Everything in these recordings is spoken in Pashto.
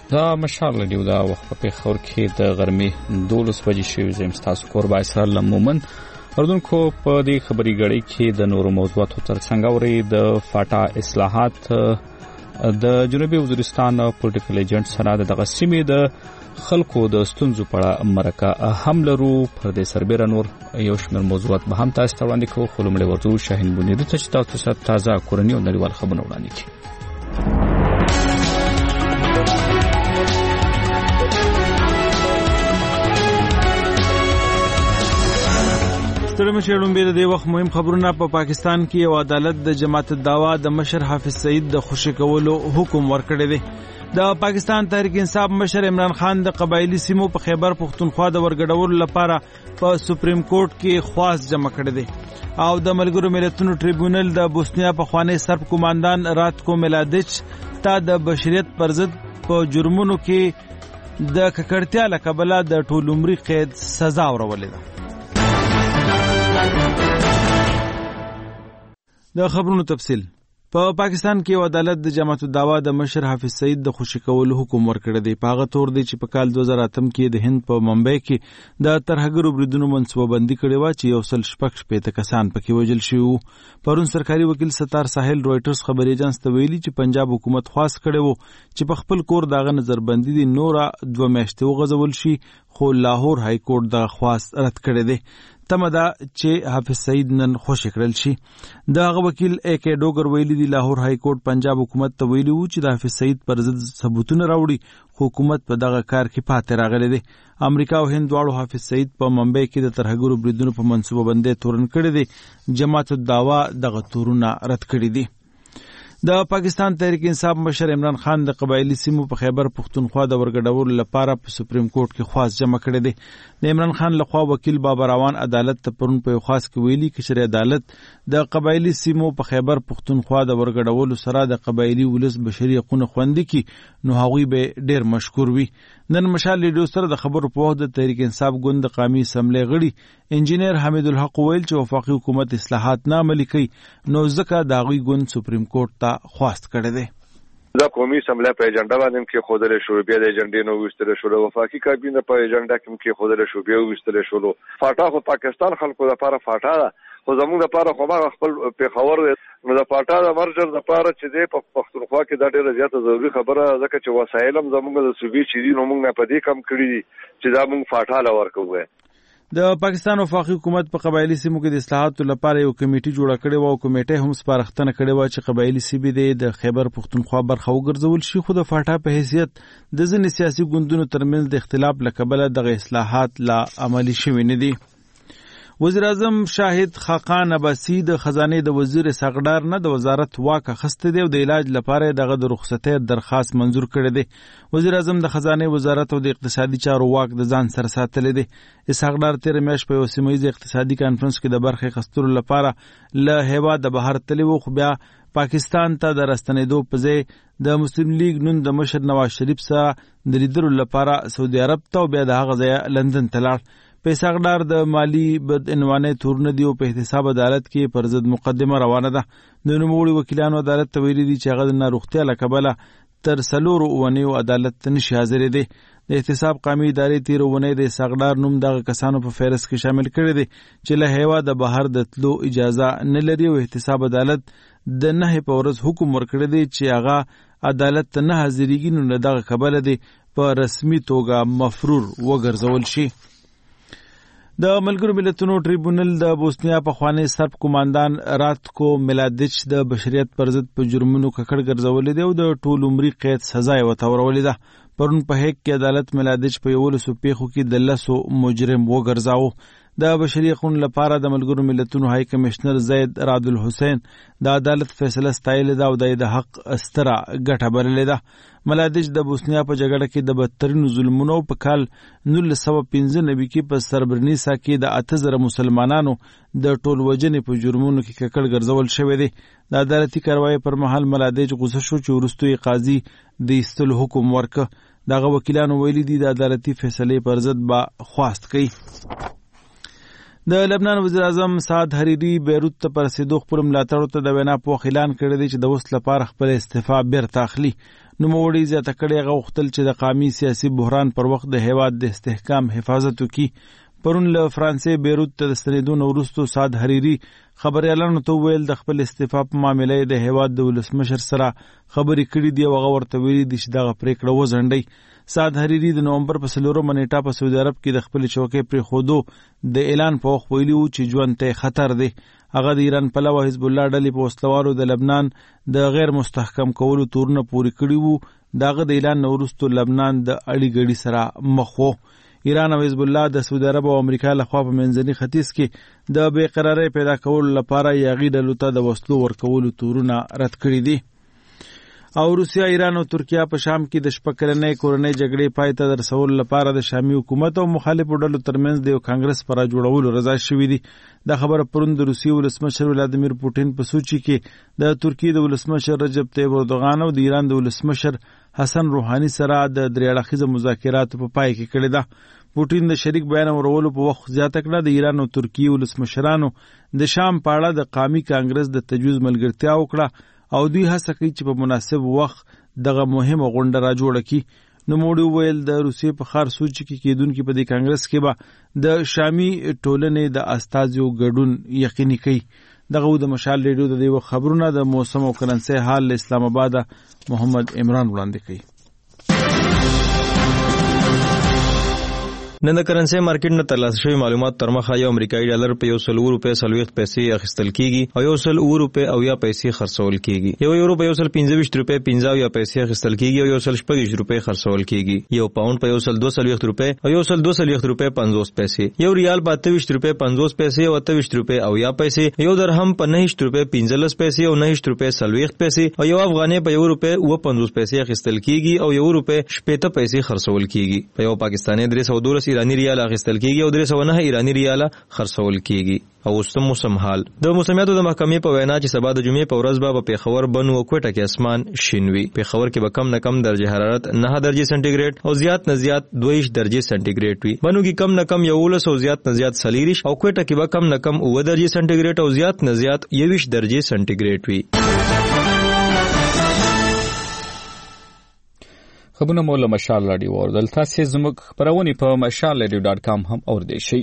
دا مشال رادیو دا وخت په پیښور کې د غرمې 12 بجې شوی زم تاسو قربا اسرائیل مومن اردوونکو په دې خبري غړي کې د نورو موضوعاتو ترڅنګ اوري د فاټا اصلاحات د جنوبي وزیرستان پولیټیکل ایجنټ سره د غسیمې د خلکو د ستونزو په اړه مرکه هم لرو. پر دې سربېره نور یو شمېر موضوعات به هم تاسو ته وړاندې کوو. خو لومړی ورځو شاهین بونیری ته چې تاسو ته تازه کورنۍ او نړیوال خبرونه وړاندې کړي. ستړي مشرون به د وخت مهم خبرونه په پاکستان کې یو عدالت د جماعت الدعوا د مشر حافظ سعید د خوشی کولو حکم ورکړی دی. د پاکستان تحریک انصاف مشر عمران خان د قبایلی سیمو په خیبر پختونخوا د ورګډولو لپاره په سپریم کورټ کې خواست جمع کړی دی او د ملګرو ملتونو ټریبیونل د بوسنیا په خوانی سرب کمانډان راتکو ملادچ ته د بشریت پر ضد په جرمونو کې د ککړتیا له کبله د ټول عمري قید سزا ورولې ده. د خبرونو تفصیل. په پاکستان کې عدالت د جماعت الدعوا د مشر حافظ سعید د خوشی کولو حکم ورکړی دی. په هغه تور دی چې په کال 2008 کې د هند په ممبئی کې د ترهګرو بریدونو منصوبه بندي کړې و چې 116 کسان پکې وژل شوي. پرون سرکاري وکیل ستار ساحل رويټرز خبري ایجنس ته ویلي چې پنجاب حکومت خواست کړی و چې په خپل کور دغه نظربندي دي نورا 2 میاشتې وغځول شي، خو لاهور های کورټ د خواست رد کړی دی. تمه ده چې حافظ سعید نن خوشی کړل شي. دغه وکیل اے کے ډوګر ویلي دی لاهور های کورټ پنجاب حکومت ته ویلي و چې د حافظ سعید پر ضد ثبوتونه راوړي، خو حکومت په دغه کار کې پاتې راغلی دی. امریکا او هند دواړو حافظ سعید په ممبئی کې د ترهګرو بریدونو په منصوبه بندۍ تورن کړی دی. جماعت الدعوا دغه تورونه رد کړي دي. د پاکستان تحریک انصاف مشر عمران خان د قبایلی سیمو په خیبر پختونخوا د ورګډولو لپاره په سپریم کورټ کې خواست جمع کړی دی. د عمران خان لخوا وکیل بابا روان عدالت ته پرون په خواست کې ویلي چې شرعي عدالت د قبایلی سیمو په خیبر پختونخوا د ورګډولو سره د قبایلی ولس بشري حقوقونه خوندي کړي نو هغوی به ډیر مشکور وي. نن مشال لیډیو سره د خبرو په وخت د تحریک انصاف ګوند د قومي اسمبلی غړي انجینیر حمید الحق ویل چې وفاقي حکومت اصلاحات نه عملي کوي نو ځکه د هغوی ګوند سپریم کورټ ته خواست کړی دی. دا قومي اسمبلی په ایجنډا باندې کې خودل شو، بیا د ایجنډې نو وستل شو، وفاقي کابینه په ایجنډا کې خودل شو، بیا وستل شو. فاټا خو پاکستان خلکو لپاره فاټا ده، خو زموږ لپاره خو هغه خپل پیښور نو د فاټا د مرجر لپاره چې د پښتونخوا کې دا ډیره زیاته ضروري خبره ځکه چې وسایل هم زموږ د صوبې چې دي نو موږ نه پدې کم کړی دي چې دا موږ فاټا لا ورکوو. د پاکستان وفاقي حکومت په قبایلی سیمو کې د اصلاحاتو لپاره یو کمیټي جوړه کړې و او کمیټه هم سپارښتنه کړې و چې قبایلی سیمې د خیبر پختونخوا برخه وګرځول شي، خو د فاټا په حیثیت د ځینې سیاسي ګوندونو ترمنځ د اختلاف له کبله دغه اصلاحات لا عملي شوي نه دي. وزیر اعظم شاهد خاقان عباسی د خزانه د وزیر ساغډار نه د وزارت واک اخیسته دی او د علاج لپاره دغه د رخصتۍ درخواست منزور کړی دی. وزیر اعظم د خزانه وزارت او د اقتصادي چارو واک د ځان سره ساتلی دی. ساغډار تیر میاشت په یو سیمه اقتصادي کانفرنس کې د برخې اخیستلو لپاره له هیواد بهر تللی و، خو بیا پاکستان ته د راستنېدو په ځای د مسلم لیگ نون د مشر نواز شریف سره د لیدلو لپاره سعودي عرب ته او بیا د هغه ځای لندن ته لاړ. پیساغډار د مالی بدعنوانۍ تورونه دی او په احتساب عدالت کې پر ضد مقدمه روانه ده. د نوموړي وکیلانو عدالت ته ویلي دي چې هغه د ناروغتیا له کبله تر 4 اونیو عدالت ته نشي حاضرې دی. د احتساب قومي ادارې تیر اونۍ د ساغډار نوم دغه کسانو په فهرست کې شامل کړی دی چې له هیواده بهر د تلو اجازه نه لري او احتساب عدالت د 9 په ورځ حکم ورکړی دی چې هغه عدالت ته نه حاضرېږي نو دغه کبله دی په رسمي توګه مفرور وګرځول شي. د ملګرو ملتونو ټریبیونل د بوسنیا په خوانی سرب کمانډان راتکو ملادچ د بشریت پر ضد په جرمونو ککړ ګرځولې دی او د ټول عمري قید سزا یې ورته ورولې ده. پرون په هیګ کې عدالت ملادچ په 11 پیښو کې د 10 مجرم وګرځاوه. د بشري حقوقو لپاره د ملګرو ملتونو هاي کمشنر زید راد الحسین د عدالت فیصله ستایل ده او د حق استرا ګټه بللې ده. ملادچ د بوسنیا په جګړه کې د بدترینو ظلمونو په کال 1995 کې په سربرنیسا کې د 8000 مسلمانانو د ټول وجنې په جرمونو کې ککړ ګرځول شوی دی. د عدالتي کاروایی پر مهال ملادچ غوسه شو چې وروستوي قاضي د ایستلو حکم ورکړ. دغه وکیلانو ویلي دي د عدالتي فیصلې پر ضد به خواست کوي. د لبنان وزیر اعظم سعد حریری بیروت ته پر رسیدو خپل ملاتړو ته د وینا په اعلان کړی دی چې د اوس لپاره خپل استعفا بیرته اخلي. نوموړي زیاته کړې هغه غوښتل چې د قومي سیاسي بحران پر وخت د هیواد د استحکام حفاظت وکړي. پرون له فرانسې بیروت ته د ستنېدو وروسته سعد حریري خبريالانو ته ویل د خپل استعفا په معاملې د هیواد د ولسمشر سره خبرې کړې دي او هغه ورته ویلي دي چې دغه پریکړه وځنډي. سعد حریري د نومبر په 4 نیټه په سعودي عرب کې د خپل چوکۍ پرې خودو د اعلان په وخت ویلي و چې ژوند ته خطر دی. هغه د ایران پلوه حزب الله ډلې په وسلوالو د لبنان د غیر مستحکم کولو تورونه پوري کړي وو. دغه د اعلان وروسته لبنان د اړي ګړي سره مخ وو. ایران او حزب الله د سعودي عرب او امریکا لخوا په منځني ختیځ کې د بې قرارۍ پیدا کولو لپاره یاغي ډلو ته د وسلو ورکولو تورونه رد کړي دي. او روسیا، ایران او ترکیه په شام کې د شپږ کلنې کورنۍ جګړې پای ته د رسولو لپاره د شامي حکومت او مخالفو ډلو ترمنځ د یو کانګرس پر جوړولو رضا شوې دي. دا خبره پرون د روسیې ولسمشر ولادیمیر پوټین په سوچي کې د ترکیې د ولسمشر رجب طیب اردوغان او د ایران د ولسمشر حسن روحاني سره د درې اړخیزو مذاکراتو په پای کې کړې ده. پوټین د شریک بیان ورولو په وخت زیاته کړه د ایران او ترکیې ولسمشرانو د شام په اړه د قومي کانګرس د تجویز ملګرتیا وکړه او دوی هڅه کوي چې په مناسب وخت دغه مهمه غونډه را جوړه کړي. نوموړي وویل د روسیې په ښار سوچي کې کېدونکي په دې کانګرس کې به د شامي ټولنې د استازیو ګډون یقیني کوي. دغه د مشال ریډیو د دې خبرونه د موسم او کرنسي حال له اسلام آباد محمد عمران وړاندې کوي. نن د کرنسي مارکیټ نه ترلاسه شوی معلومات تر مخه یو امریکایي ډالر په 100 روپے 40 پیسې اخیستل کیږي او 100 روپے او یا پیسې خرڅول کیږي. یو یورو په 125 روپے 50 یا پیسې اخیستل کیږي او 140 روپے خرڅول کیږي. یو پاوند په 122 روپے او 122 روپے 50 پیسې. یو ریال په 28 روپے 50 پیسې او 28 روپے او یا پیسې. یو درهم په 9 روپے 15 پیسې او 9 روپے 40 پیسې او یو افغاني په 1 روپے 50 پیسې اخیستل کیږي او 1 روپے 70 پیسې خرڅول کیږي. په یو پاکستاني 312 ایرانی ریال اخیستل کیږي او 309 ایرانی ریال خرڅول کیږي. او اوس موسم حال د موسمیاتو د محکمې په وینا چې سبا د جمعې په ورځ به پیښور، بنو او کوټه کې اسمان شین وي. پیښور کې به کم نه کم درجه حرارت 9 درجه سانتیګریډ او زیات نه زیات 22 درجه سانتیګریډ وي. بنو کې کم نه کم 11 او زیات نه زیات 40 او کوټه کې به کم نه کم 9 درجه سانتیګریډ او زیات نه زیات 21 درجه سانتیګریډ وي. خبرونه مو له مشال رادیو اوردل. تاسو زموږ خبرونه په mashalradio.com هم اوردئ شئ.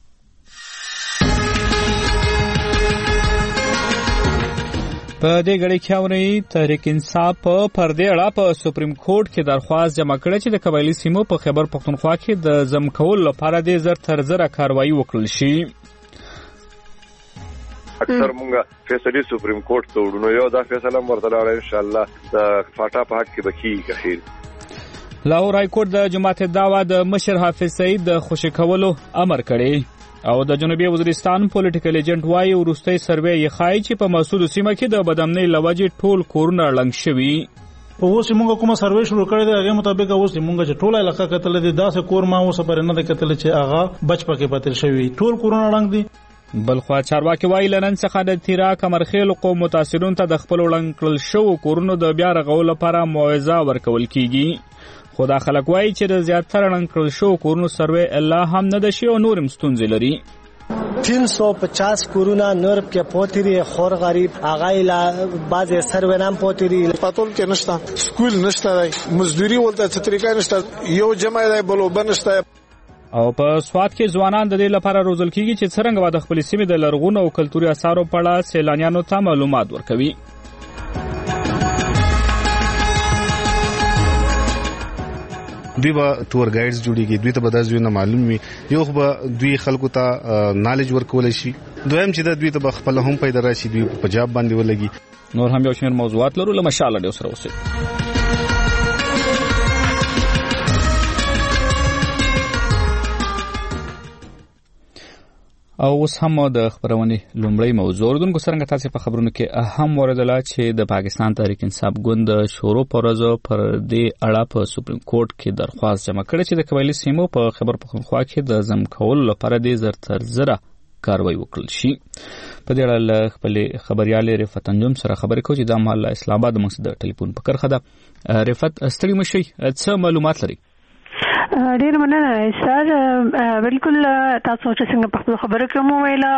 په دې غړي کې اوري تحریک انصاف پر دې اړه په سپریم کورټ کې درخواست جمع کړې چې د قبایلی سیمو په خیبر پختونخوا کې د ضم کول لپاره د زر تر زر کاروایی وکړل شي. اکثر مونږه فیصله سپریم کورټ ته وړو، یو دا فیصله مرتلاره ان شاء الله د فاټا په حق کې بکی خیر. لاهور های کورټ د جماعت دعوا د مشر حافظ سعید د خوشی کولو امر کړی او د جنوبي وزیرستان پولیټیکل ایجنټ وايي ورستۍ سروې یې ښایي چې په مسعود سیمه کې د بدامنۍ لوجې ټول کورونه ړنګ شوي. په اوس موږ کومه سروې شروع کړې ده هغه مطابق اوس موږ چې ټول علاقه کتل دي داسې کور ما اوس پر نه ده کتل چې هغه بچ پکې پاتې شوی ټول کورونه ړنګ دي. بلخوا چارواکي وايي لنن څخه د تیرا کمرخیل قوم متاثرون ته د خپل ړنګ کړل شو کورونو د بیا رغولو لپاره موعظه ورکول کیږي. خدا خلک وایي چې د زیاتره ړنګ کړل شو کورونو سروې الله هم نه د شي او نور مستونزې لري. 350 کورونا نور کې پوتری خور غریب اغایلا بعض سروې نام پوتری پاتول کې نشته، سکول نشته، مزدوري ولته څه طریقه نشته، یو جمع دی بلو بنشته. او په سواد کې ځوانان د دې لپاره روزل کیږي چې څنګه د خپل سیمې د لرغونو او کلتوري آثارو په اړه سیلانیانو ته معلومات ورکوي. دوی به تور ګایډز جوړیږي، دوی ته به دا ځایونه معلوم وي. یو خو به دوی خلکو ته نالج ورکولی شي، دویم چې دا دوی ته به خپله هم پیدا راشي، دوی په جاب باندې ولګي. نور هم یو شمېر موضوعات لرو له مشال رادیو سره اوسئ. او اوس هم د خبرونې لومړی موضوع اردوونکو څرنګه تاسو په خبرونو کې اهم وردله چې د پاکستان تحریک انصاف ګوند شورو پرزو پر دې اړه په سپریم کورټ کې درخواست جمع کړی چې د قبایلی سیمو په خیبر پختونخوا کې د ضم کولو لپاره د زر تر زره کاروایی وکړل شي. په دې اړه له خپل خبريال رفعت انجم سره خبرې کوي چې د مال اسلام آباد موږ د ټلیفون په کرخه ده. رفعت ستړي مشي څه معلومات لري؟ ډیر مننه سر. بالکل تاسو چې څنګه په خبرو کې مو ویلا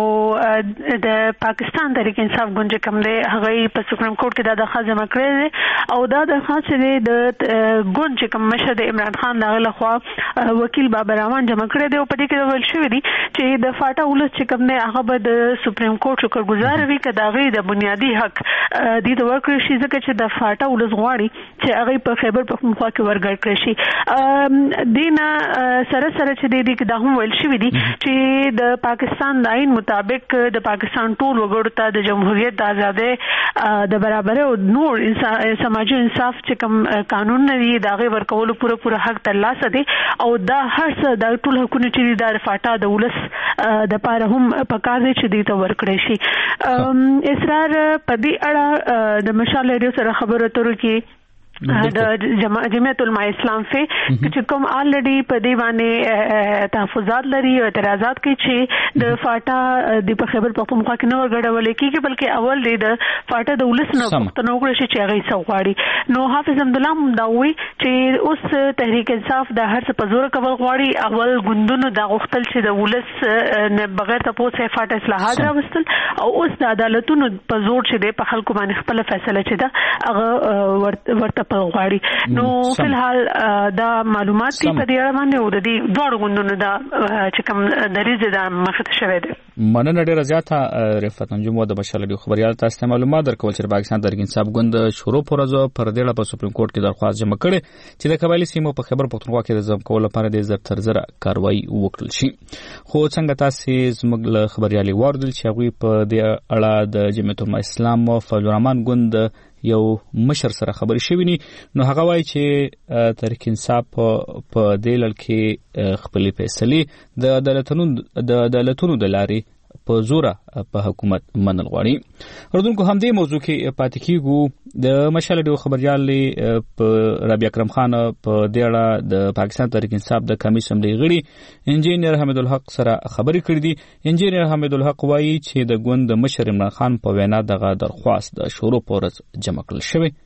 او د پاکستان تحریک انصاف ګوند کوم دی هغه په سپریم کورټ کې د درخواست جمع کړی دی او دا درخواست د ګوند کوم مشر د عمران خان دغه لخوا وکیل بابر رحمان جمع کړی دی او په دې کې ویل شوی دی چې د فاټا ولس چې کوم دی هغه به د سپریم کورټ شکرګزار وي که دغه د بنیادی حق د ورکړي شي ځکه چې د فاټا ولس غواړي چې هغه په خیبر پختونخوا کې ورګړ کړی شي. دینا سره چې د هم ویل شوی دی چې د پاکستان د آئین مطابق د پاکستان ټول وګړو ته د جمهوریت د ازادۍ د برابرۍ او نور سماجي انصاف چې کوم قانون دی دغه ورکولو پوره حق ترلاسه دی او دا هر څه د ټول حقوقو چې د فاټا د ولس د پاره هم پکار دی چې د ورکړی شي. اسرار په دې اړه د مشال ریډیو سره خبرو اترو کې د جمعیت علماء اسلام چې کوم الریډي په دی باندې تحفظات لري او اعتراضات کوي چې د فاټا د په خیبر پختونخوا کې نو ورګړول کېږي بلکې اول د فاټا د ولس نه پښتنو کړی چې هغه سوغاړي. نو حافظ حمدالله هم دا وی چې اوس تحریک انصاف د هر څه په زور کول غواړي اول ګوندونو د غختل چې د ولس نه بغیر تاسو فاټا اصلاحات راوستل او اوس د عدالتونو په زور چې په خلکو باندې خپل فیصله چې دا هغه ورته غواړي. نو فلحال دا معلومات دي په دې اړه باندې او د دې دوه غوندونو دا چې کوم دریزه د مخته شوی دی. مننه ډیره زیاته رفعت انجم د بشلړي خبريال تاسو معلومات درکول چې پاکستان تحریک انصاف ګوند شروع پرځو پر دې په سپریم کورټ کې درخواست جمع کړي چې د قبایلی سیمو په خیبر پختونخوا کې د ځم کول لپاره د زر تر زر کاروایی وکړل شي. خو څنګه تاسو زموږ له خبريالي واردل چې هغه په دې اړه د جمعیت الاسلام او فضل الرحمن ګوند یو مشر سره خبري شوی نو هغه وایي چې تحریک انصاف په دې لړ کې خپل فیصله د عدالتونو د لارې په زوره په حکومت منل غواړي. اردوونکو هم دې موضوع کې پاتې کیږو د مشال ډیو خبريال په ربيع اکرم خان په دې اړه د پاکستان تحریک انصاف د کمیټې سملي غړي انجینیر حمید الحق سره خبري کړې دي. انجینیر حمید الحق وایي چې د ګوند مشر عمران خان په وینا دغه درخواست د شروع پورز جمع کړل شوی.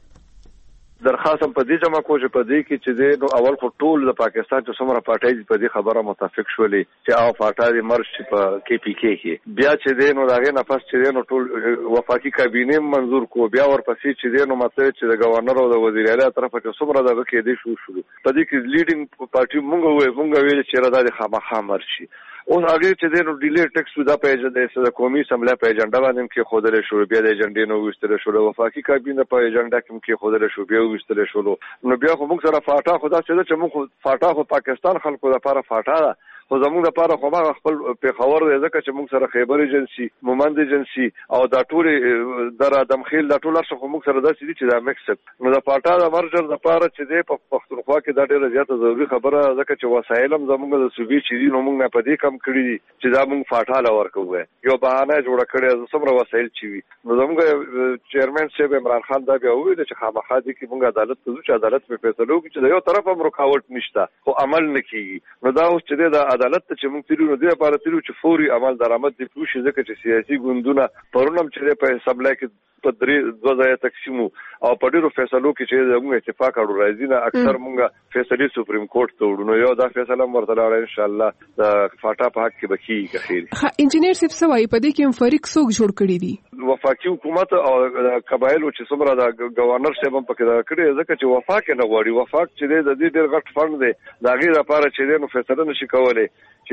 درخواست په دې جمع کوجه په دې کې چې نو اول خو ټول د پاکستان چې څومره پارټي په دې خبره متفق شولې چې او پارټي مرش په کې پی کې بیا چې نو داغه نفس چې نو ټول وفاقي کابینه منظور کو بیا ورپسې چې نو مطلب چې د گورنر او د وزیر اعلی طرفه چې څومره دغه کې دې شو په دې کې لیډینګ پارټي مونږ ویل چې را د خامخا مرشي اوس هغه چې نو ډیلی ټیکس دا پیج د قومي اسمبلی په ایجنډا باندې کې خوده شو بیا د ایجنډې نو وستره شو وفاقي کابینه په ایجنډا کې خوده شو بیا وستره شو نو بیا خو موږ سره فاټا خدا چې موږ فاټا خو پاکستان خلکو لپاره فاټا خو زموږ لپاره خو ما خپل په خبر دی ځکه چې موږ سره خیبر ایجنسی مومند ایجنسی او دا ټول در دمخیل دا ټول څه موږ سره داسې دي چې دا مکسب نو د پاټا د مرجر لپاره چې دی په پښتونخوا کې دا ډیره زیاته ضروري خبره ځکه چې وسایلم زموږ د صوبې چې دي نو موږ نه پدې کم کړی دي چې دا موږ فاټا لور کوو یو بهانه جوړ کړی څومره وسایل چی وي نو زموږ چیرمن صاحب عمران خان دا بیا ویل چې خامخا دي کې موږ عدالت ته ځو چې عدالت په فیصله وکړي چې یو طرف هم رکاوټ نشته خو عمل نه کیږي نو دا اوس چې د عدالت ته چې موږ تیرو نو د لپاره تیرو چې فوري عمل درآمد دي پوښي ځکه چې سیاسي ګوندونه پرونم چې په سبلای کې په 2000 تقسیمو او په ډیرو فیصلو کې چې موږ اتفاق اړو راځي نه اکثر موږ فیصله سپریم کورټ ته وړو نو یو دا فیصله ورته راځي ان شاء الله د فاټا په حق کې بکی خیر. انجینیر صاحب سوای په دې کې فریق څوک جوړ کړی دي وفاقي حکومت او قبایلو چې څومره د گورنر صاحب په کې دا کړی ځکه چې وفاق نه غواړي وفاق چې د دې ډېر غټ فند دی دا غیر لپاره چې نو فیصله نشي کولای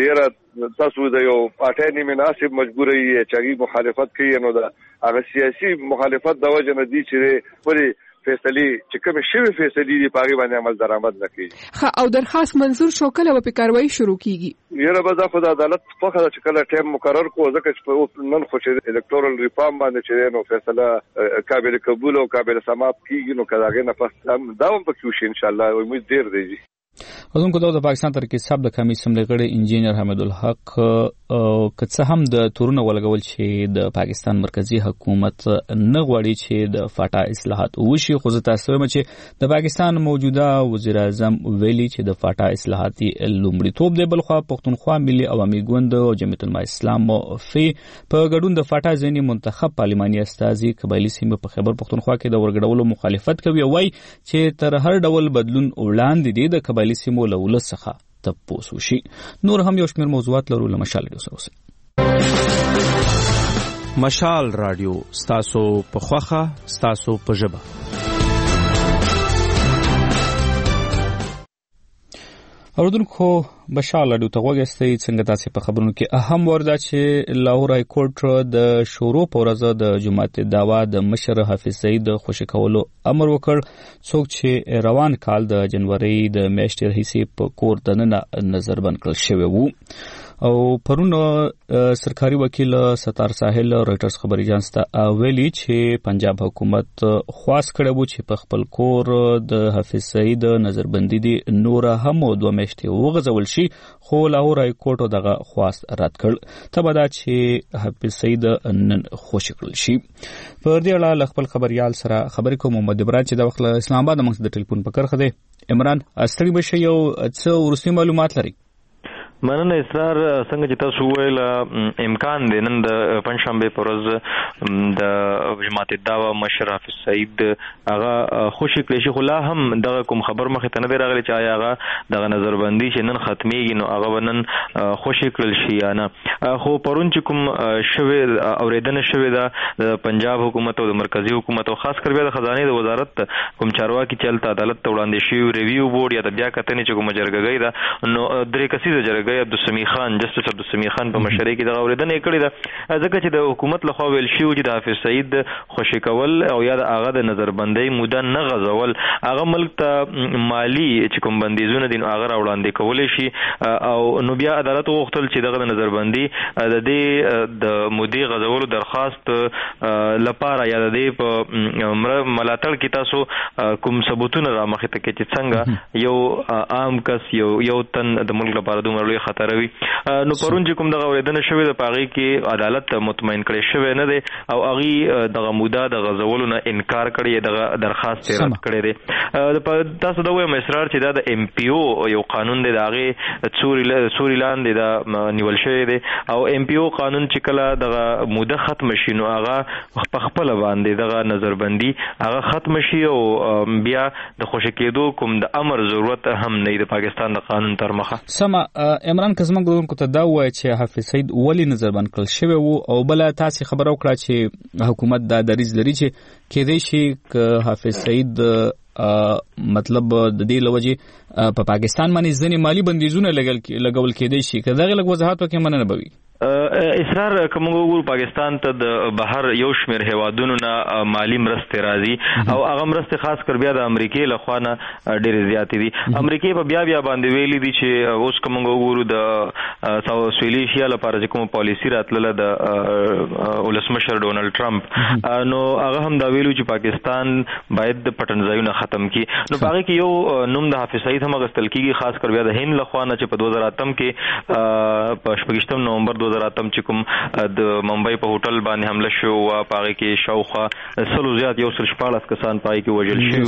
چې تاسو د یو پارټي نه مناسب مجبوري چې مخالفت کوي نو دا هغه سیاسي مخالفت د وجه نه دي چې پرې فیصله چې کوم شی فیصله دي په باندې عمل درآمد نکړي او درخواست منظور شو کله په کاروایی شروع کیږي یره به د خدای عدالت په خاطر چې کله ټیم مقرر کو ځکه چې نن خو چې الکټورل ریفارم باندې چې نو فیصله قابل قبول او قابل سماعت کیږي نو کله نه پس دا هم پکې شي ان شاء الله امید ډیر دی. اذن کو د پاکستان تحریک انصاف د کمیټې سملي غړي انجینیر حمید الحق کڅه هم د تورونه ولګول چې د پاکستان مرکزی حکومت نه غواړي چې د فاټا اصلاحات وشي خو زه تاسو وایم چې د پاکستان موجوده وزیر اعظم ویلي چې د فاټا اصلاحاتي لومړیتوب دی بلخو پښتونخوا ملي عوامي ګوند او جمعیت الاسلام په ګډون د فاټا ځینی منتخب پارلماني استازي قبایلی سیمه په خیبر پښتونخوا کې د ورګډولو مخالفت کوي او وايي چې تر هر ډول بدلون وړاندې دي د قبایلی سیمه مو له ولس څخه تپوس وشي. نور هم یو شمېر موضوعات لرو له مشال رادیو سره. مشال رادیو ستاسو په خوخه ستاسو په ژبه. اوردونکو مشال رادیو ته وګورئ څنګه تاسو په خبرونو کې اهم وردا چې لاهور های کورټ د شروع په ورځ د جمعیت دعوا د مشر حافظ سعید خوشی کولو امر وکړ، څوک چې روان کال د جنوري د میاشتې راهیسې په کور دننه نظربند کړل شوی وو. او پرون سرکاري وکیل ستار ساحل رويټرز خبري اژانس ته ویلي چې پنجاب حکومت خواست کړی و چې په خپل کور د حافظ سعید نظربندي دي نور هم 2 میاشتې وغځول شي، خو لاهور های کورټ دغه خواست رد کړ. تبه دا چې حافظ سعید نن خوشی کړل شي. په دې اړه خپل خبريال سره خبرې کوم محمد عمران چې د وخت اسلام آباد موږ د ټلیفون په کرخه دی. عمران استړي بشه یو څه ورسمي معلومات لري؟ مننه اسرار، څنګه چې تاسو ویل امکان دی نن د پنځشنبه پر ورځ د جماعت دعوا مشر حافظ سعید هغه خوشی کړی شي، خو لا هم دغه کوم خبر مخه ته نه دی راغلی چې آیا هغه دغه نظربندي چې نن ختميږي نو هغه نن خوشی کړل شي یا نه. خو پرون چې کوم شوی اوریدنه شوی دا د پنجاب حکومت او د مرکزی حکومت او خاص کر بیا د خزانه د وزارت کوم چارواکي چلته عدالت ته وړاندې شي ریویو بورډ یا د بیا کتنې چې کوم جرګه دا نو درې کسیزه جرګه عبدالسمی خان جسټس عبدالسمی خان په مشرۍ کې د اوریدنې کړې ده، ځکه چې د حکومت لخوا ویل شي چې د حافظ سعید خوشی کول او یا د هغه د نظربندۍ موده نه غځول هغه ملک ته مالی چې کوم بندیزونه دي هغه راوړاندې کولای شي او نو بیا عدالت غوښتل چې دغه نظربندي د دې د مودې غځولو درخواست لپاره یا د دې په ملاتړ کې تاسو کوم ثبوتونه را مخې ته کې چې څنګه یو عام کس یو تن د ملک لپاره دومره لوی خطر وي. نو پرون چې کوم دغه اوریدنه شوې د پاغي کې عدالت مطمئن کړي شوی نه دی او هغه دغه موده د غزولو نه انکار کړي، دغه درخواست رد کړي دی. تاسو دا وایم اسرار چې دا د ام پی او یو قانون دی، دغه سوري لاندې دا نیول شوی دی او ام پی او قانون چې کله دغه موده ختم شي نو هغه په خپل باندې دغه نظربندي هغه ختم شي او بیا د خوشی کېدو کوم د امر ضرورت هم نه د پاکستان د قانون تر مخه. سم عمران کزمن ګورونکو ته دا وایي چې حافظ سعید ولی نظربند کړل شوی وو او بل تاسو خبر او کړه چې حکومت دا دریځ لري چې کېدې شي ک حافظ سعید مطلب د دې لوجه په پاکستان باندې ځنې مالی بندیزونه لګول کېدې شي که دغه لږ وضاحت وکړي مننه بوي. اسرار کوم وګور پاکستان ته د بهر یو شمیر هوادونو نه مالی مرسته راځي او هغه مرسته خاص کر بیا د امریکای له خوانه ډېر زیات دي. امریکای په بیا باندې ویلي دي چې اوس کوم وګورو د ساوث ایشیا لپاره چې کوم پالیسی راتلله د ولسمشر ډونالد ټرمپ نو هغه هم دا ویلو چې پاکستان باید د پټنځایونه ختم کړي. نو هغه کې یو نوم د حافظ سعید هم غستل کیږي، خاص کر بیا د هند له خوانه چې په 2008 کې په 28 نومبر 2008 چې کوم د ممبئی په هوټل باندې حمله شو او پاره کې شاوخوا سلو زیات یو سل 14 کسان پای کې وژل شو.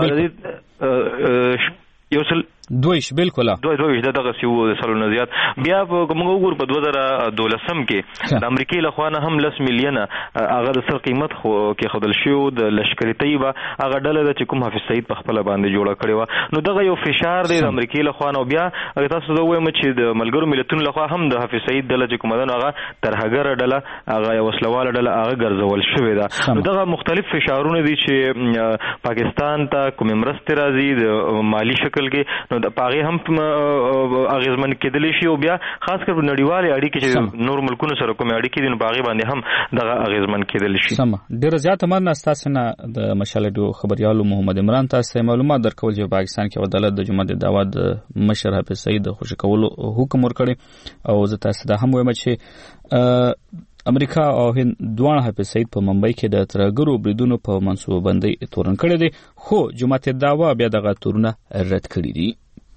یو سل دویش بالکل دویش دغه سیو سلو نه زیات. بیا کوم وګور په 2012 کې د امریکای له خوانه هم 10 میلیونه هغه د سر قیمت خو کې خدل شو د لشکري طیبه هغه ډله د کوم حافظ سعید په خپل باندې جوړه کړې و. نو دغه یو فشار دی د امریکای له خوانه. بیا تاسو دا وایم چې د ملګرو ملتونو له خوا هم د حافظ سعید ډله چې کومه هغه ترهګر ډله هغه وسلواله ډله هغه ګرځول شوې ده. نو دغه مختلف فشارونه دي چې پاکستان ته کوم مرسته راځي د مالی شکل کې نو د پاغي هم اغیزمن کېدلی شي او بیا خاص کر نړیوالې اړیکې چې نور ملکونو سره کوم اړیکې دي نو پاغي باندې هم دغه اغیزمن کېدلی شي. سم ډیر زیات مننه تاسو نه د مشالډو خبريالو محمد عمران تاسو معلومات درکول چې پاکستان کې عدالت د جمعیت دعوا د مشر حافظ سعید خوشی کولو حکم ورکړي او زه تاسو دا هم وایم چې امریکا او هند دوه حافظ سعید په ممبئی کې د ترګرو بریدونو په منصوبه بندي تورن کړی دي، خو جمعیت دعوا بیا دغه تورونه رد کړی دي.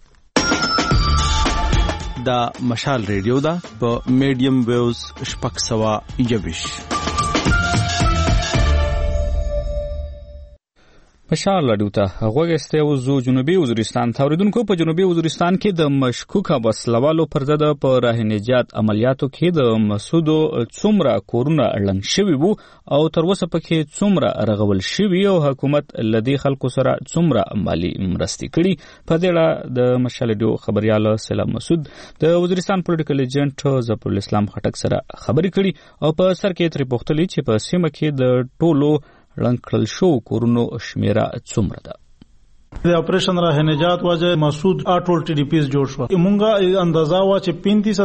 دا مشال ریډیو دا په میډیم ویوز شپږ سوه یویش. بشار لډو ته غوښته او جنوبي وزیرستان توریدونکو په جنوبي وزیرستان کې د مشکوکه وسلوالو پر ضد په راه نجات عملیاتو کې د مسعود څومره کورونه اړلنګ شوي وو او تر اوسه پکې څومره رغول شوي او حکومت لدی خلکو سره څومره مالی مرستې کړي په دې اړه د مشالډو خبريال سلام مسعود د وزیرستان پولیټیکل ایجنټ ظفر الاسلام خټک سره خبرې کړي او په سر کې تر پوښتلې چې په سیمه کې د ټولو لنکل شو کورونو شمیره څومره ده د اپریشن راه نجات وجه مسعود اټول ټي ډي پی جوړ شو موږ اندازا وا چې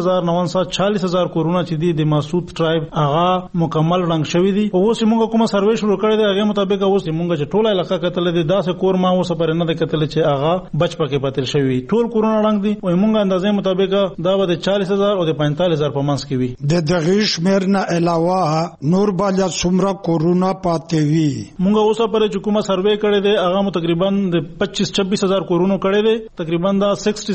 35940 کورونه چې دي د مسعود ټرایب هغه مکمل رنګ شوی دي او اوس موږ کومه سروې شروع کړې ده هغه مطابق اوس موږ چې ټوله علاقه کتل دي 10 کور ما اوس پر نه کتل چې هغه بچ پکې پاتل شوی ټول کورونه رنګ دي او موږ اندازې مطابق دا به 40000 او 45000 په منځ کې وي د دغه شمیر نه علاوه نور بالا څومره کورونه پاتې وي موږ اوس پر چې کومه سروې کړې ده هغه تقریبا 25-26 کورونو کړي دي تقریبا دا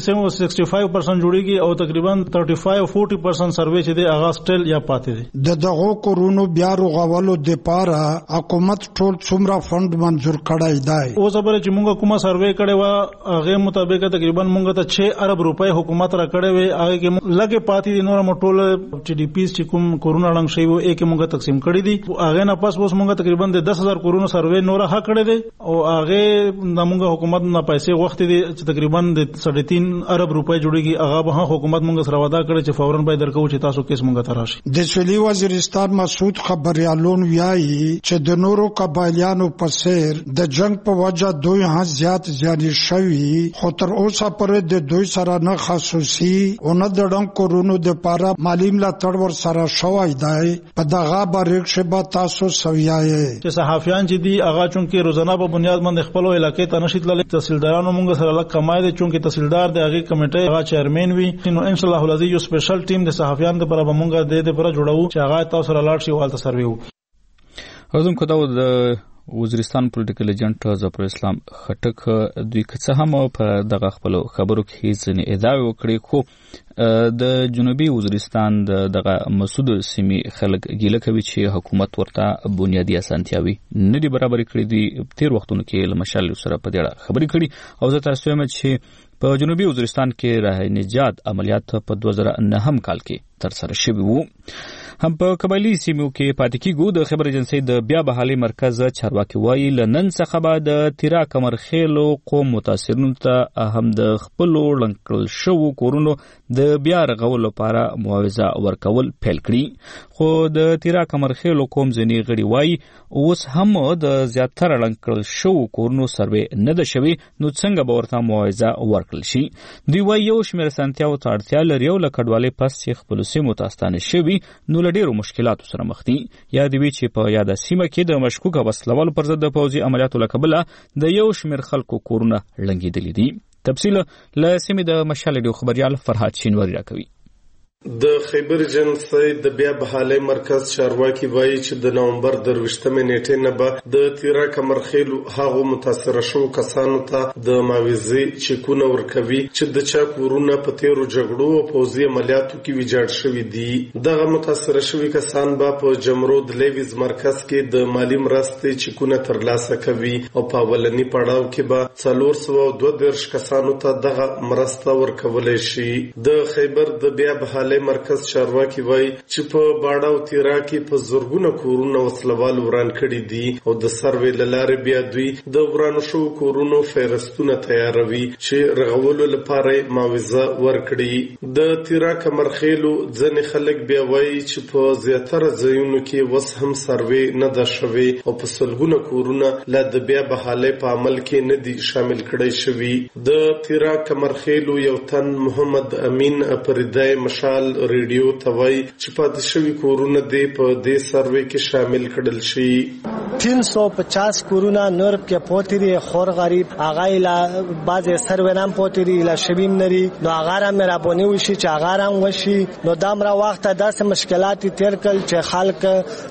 67-65% جوړيږي او تقریبا 35-40% سروې چې دی هغه سټل یا پاتې دي د دغه کورونو بیا رغولو د پاره حکومت ټول څومره فند منظور کړای دی او صبر چې موږ کومه سروې کړي وا هغه مطابق تقریبا موږ ته 6 ارب روپے حکومت را کړي وي هغه کې لګي پاتې دي نور موټول ټي ډي پی چې کوم کورونا رنګ شي وو یک موږ تقسیم کړي دي هغه نه پس اوس موږ تقریبا 10000 کورونو سروې نور حق کړي دي او هغه موږ حکومت نه پیسې وخت دي چې تقریبا د 3.5 ارب روپے جوړيږي هغه به حکومت موږ سره وعده کړی چې فورن به درکو چې تاسو کیس موږ ته راشي د سویلي وزیرستان مسعود خبريالون ویایي چې د نورو قبایلیانو په سیر د جنگ په وجه دوی ها زیات زیانی شوي خو تر اوسه پرې د دوی سره نه خصوصي او نه د ډنګ کورونو د پاره مالی ملاتړ ور سره شوی دی په دغه باریک شبا تاسو سویایي چې صحافیان چې دي هغه چونکه روزانه په بنیاد باندې خپل علاقې ته نشیتل تحصیلدارانو موږ سره لکه کمای دي چونکه تحصیلدار د هغه کمیټې هغه چیرمن وي نو ان شاء الله العزیز یو سپیشل ټیم د صحافیانو لپاره به موږ د دې لپاره جوړو چې هغه تاسو سره لاړ شي او تاسو سروي حضور کو دا وزیرستان پولیټیکل ایجنټ ظفر اسلام خټک دوی که هم په دغه خپل خبرو کې ځنې ادعا وکړي خو د جنوبي وزیرستان دغه مسعود سیمي خلک ګیله کوي چې حکومت ورته بنیادی اسانتیاوي نه دي برابر کړی دي تیر وختونو کې لمشال سره په دې خبرې کړي او زه تاسو هم چې په جنوبي وزیرستان کې راه نجات عملیات په 2009 کال کې تر سره شوي وو هم په قبایلی سیمو کې پاتې کېږو د خبر ایجنسی د بیا بحالي مرکز چارواکي وایي لنن څخه به د تیرا کمرخېلو قوم متاثرونو ته هم د خپل لنکل شو کورونو د بیا رغولو لپاره معاوضه ورکول پیل کړي خو د تیرا کمرخېلو قوم ځینې غړي وایي اوس هم د زیاتره لنکل شو کورونو سروې نه ده شوی نو څنګه به ورته معاوضه ورکړل شي دوی وایي یو شمېر اسانتیاوو ته اړتیا لري او له کډوالۍ پس چې خپلو سیمو ته ستانه شوي نو ډیرو مشکلاتو سره مخ دي یا د وی چې په یاده سیمه کې د مشکوکه وسلوالو پر ضد د پوځي عملیاتو لکبله د یو شمېر خلکو کورونه لنګېدلي دي تفصیل له سیمې د مشالډو خبريال فرهاد شینواری راکوي د خیبر جنسي د بیا بحالي مرکز چارواکي وایي چې د نومبر 28 نیټې نه به د تیرا کمرخېل هغه متاثر شو کسانو ته د معاوضه چکونه ورکوي چې د چا کورونه په تیرو جګړو او پوځي عملیاتو کې ویجاړ شوي دي دغه متاثر شوي کسان به په جمرود لیویز مرکز کې د مالی مرستې چکونه ترلاسه کوي او په ولني پړاو کې به 432 کسانو ته دغه مرسته ورکول شي د خیبر د بیا بحالي مرکز چارواکي وایي چې په باډا او تیرا کې په زورګونه کورونه وسلوال وران کړي دي او د سروې لارې بیا دوی د ورانو شو کورونو فهرستونه تیاروي چې رغولو لپاره معاوضه ورکړي د تیرا کمرخېلو ځنې خلک بیا وایي چې په زیاتره ځایونو کې وس هم سروې نه ده شوی او په سلګونه کورونه لا د بیا بحالي په عمل کې نه دي شامل کړي شوی د تیرا کمرخېلو یو تن محمد امین پردای مشال ریډیو توای چې پاتې شوی کورونه دی په دې سروې کې شامل کړل شي 350 کورونه نور کې پوتری خور غریب اغایلا باز سروې نام پوتری لا شبیم نری نو اغاره مې را بونی وشي چې اغاره وشي نو دامره وخت داسې مشکلات تیر کړل چې خلک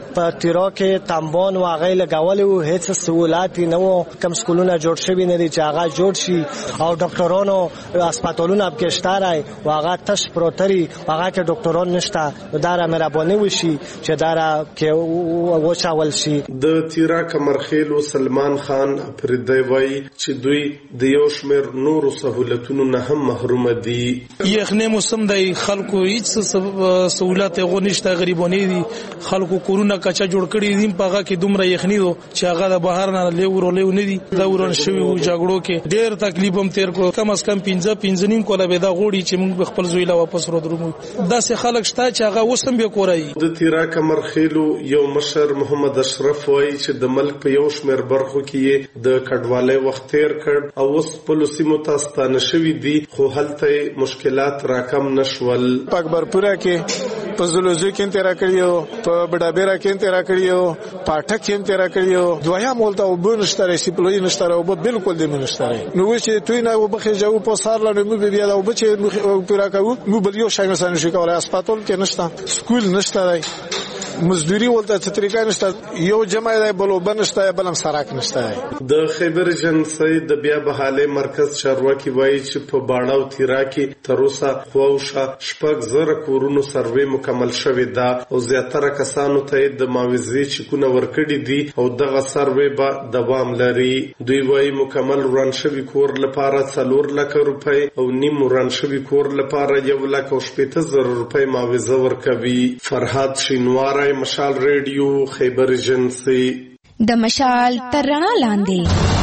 په تیرو کې تامبون او هغه لګول او هیڅ سہولت نه وو، کم سکولونه جوړ شوي نه دي چې هغه جوړ شي او ډاکټرانو هسپتالونه اب کې شته راي او هغه تش پروتري هغه کې ډاکټران نشته، دا را مهرباني وشي چې دا را کې وچاول شي. د تیرا کمرخیل سلمان خان پردی وای چې دوی د یو شمیر نور سہولتونو نه هم محروم دي. یخنه موسم دی، خلکو هیڅ سہولت غونښت، غریبونی دي، خلکو کورونه کچا جوړ کړي دي، په هغه کې دومره یخنی دو چې هغه د بهر نه لیو نه دي. دا ورن شوی و جګړو کې ډېر تکلیف هم تیر کو، کم از کم 15 نیم کوله به دا غوړي چې موږ خپل زوی لا واپس را درمو. دا سه خلک شته چې هغه وسم به کورای. د تیرا کمرخیلو یو مشر محمد اشرف وای چې د ملک په یو شمیر برخو کې د کډوالۍ وخت تیر کړ او اوس په لسیمو تاستانه شوی دي، خو هلته مشکلات راکم نشول. پاکبرپورا کې په زلوزو کې تیر کړیو، په بډابیرا کې تیر کړیو، پاټک کې تیر کړیو، دویا مولته او بنشتره سیپلوی نشتره او بالکل دې منشتره. نو چې توی نه وبخې جو په سار لاندې مو بیا او بچي پورا کوو مو بل یو شای مثلا شي کولای، هسپتال کې نشته، سکول نشته، مزدوري ولته څه طریقه نشته، یو جمع دی بل وبنشته بلم سراک نشته. د خیبر جنسي د بیا بحاله مرکز چارواکي وایي چې په باڼه او تیرا کې تر اوسه خواوشه 6,000 کورونو سروې مکمل شوې ده او زیاتره کسانو ته د معاوضې چکونه ورکړي دي او دغه سروې به دوام لري. دوی وایي مکمل وران شوی کور لپاره 4 لک روپۍ او نیم وران شوی کور لپاره 1,80,000 روپۍ معاوضه ورکوي. فرهاد شینواری، مشال ریډیو، خیبر ایجنسی. د مشال تر رڼا لاندې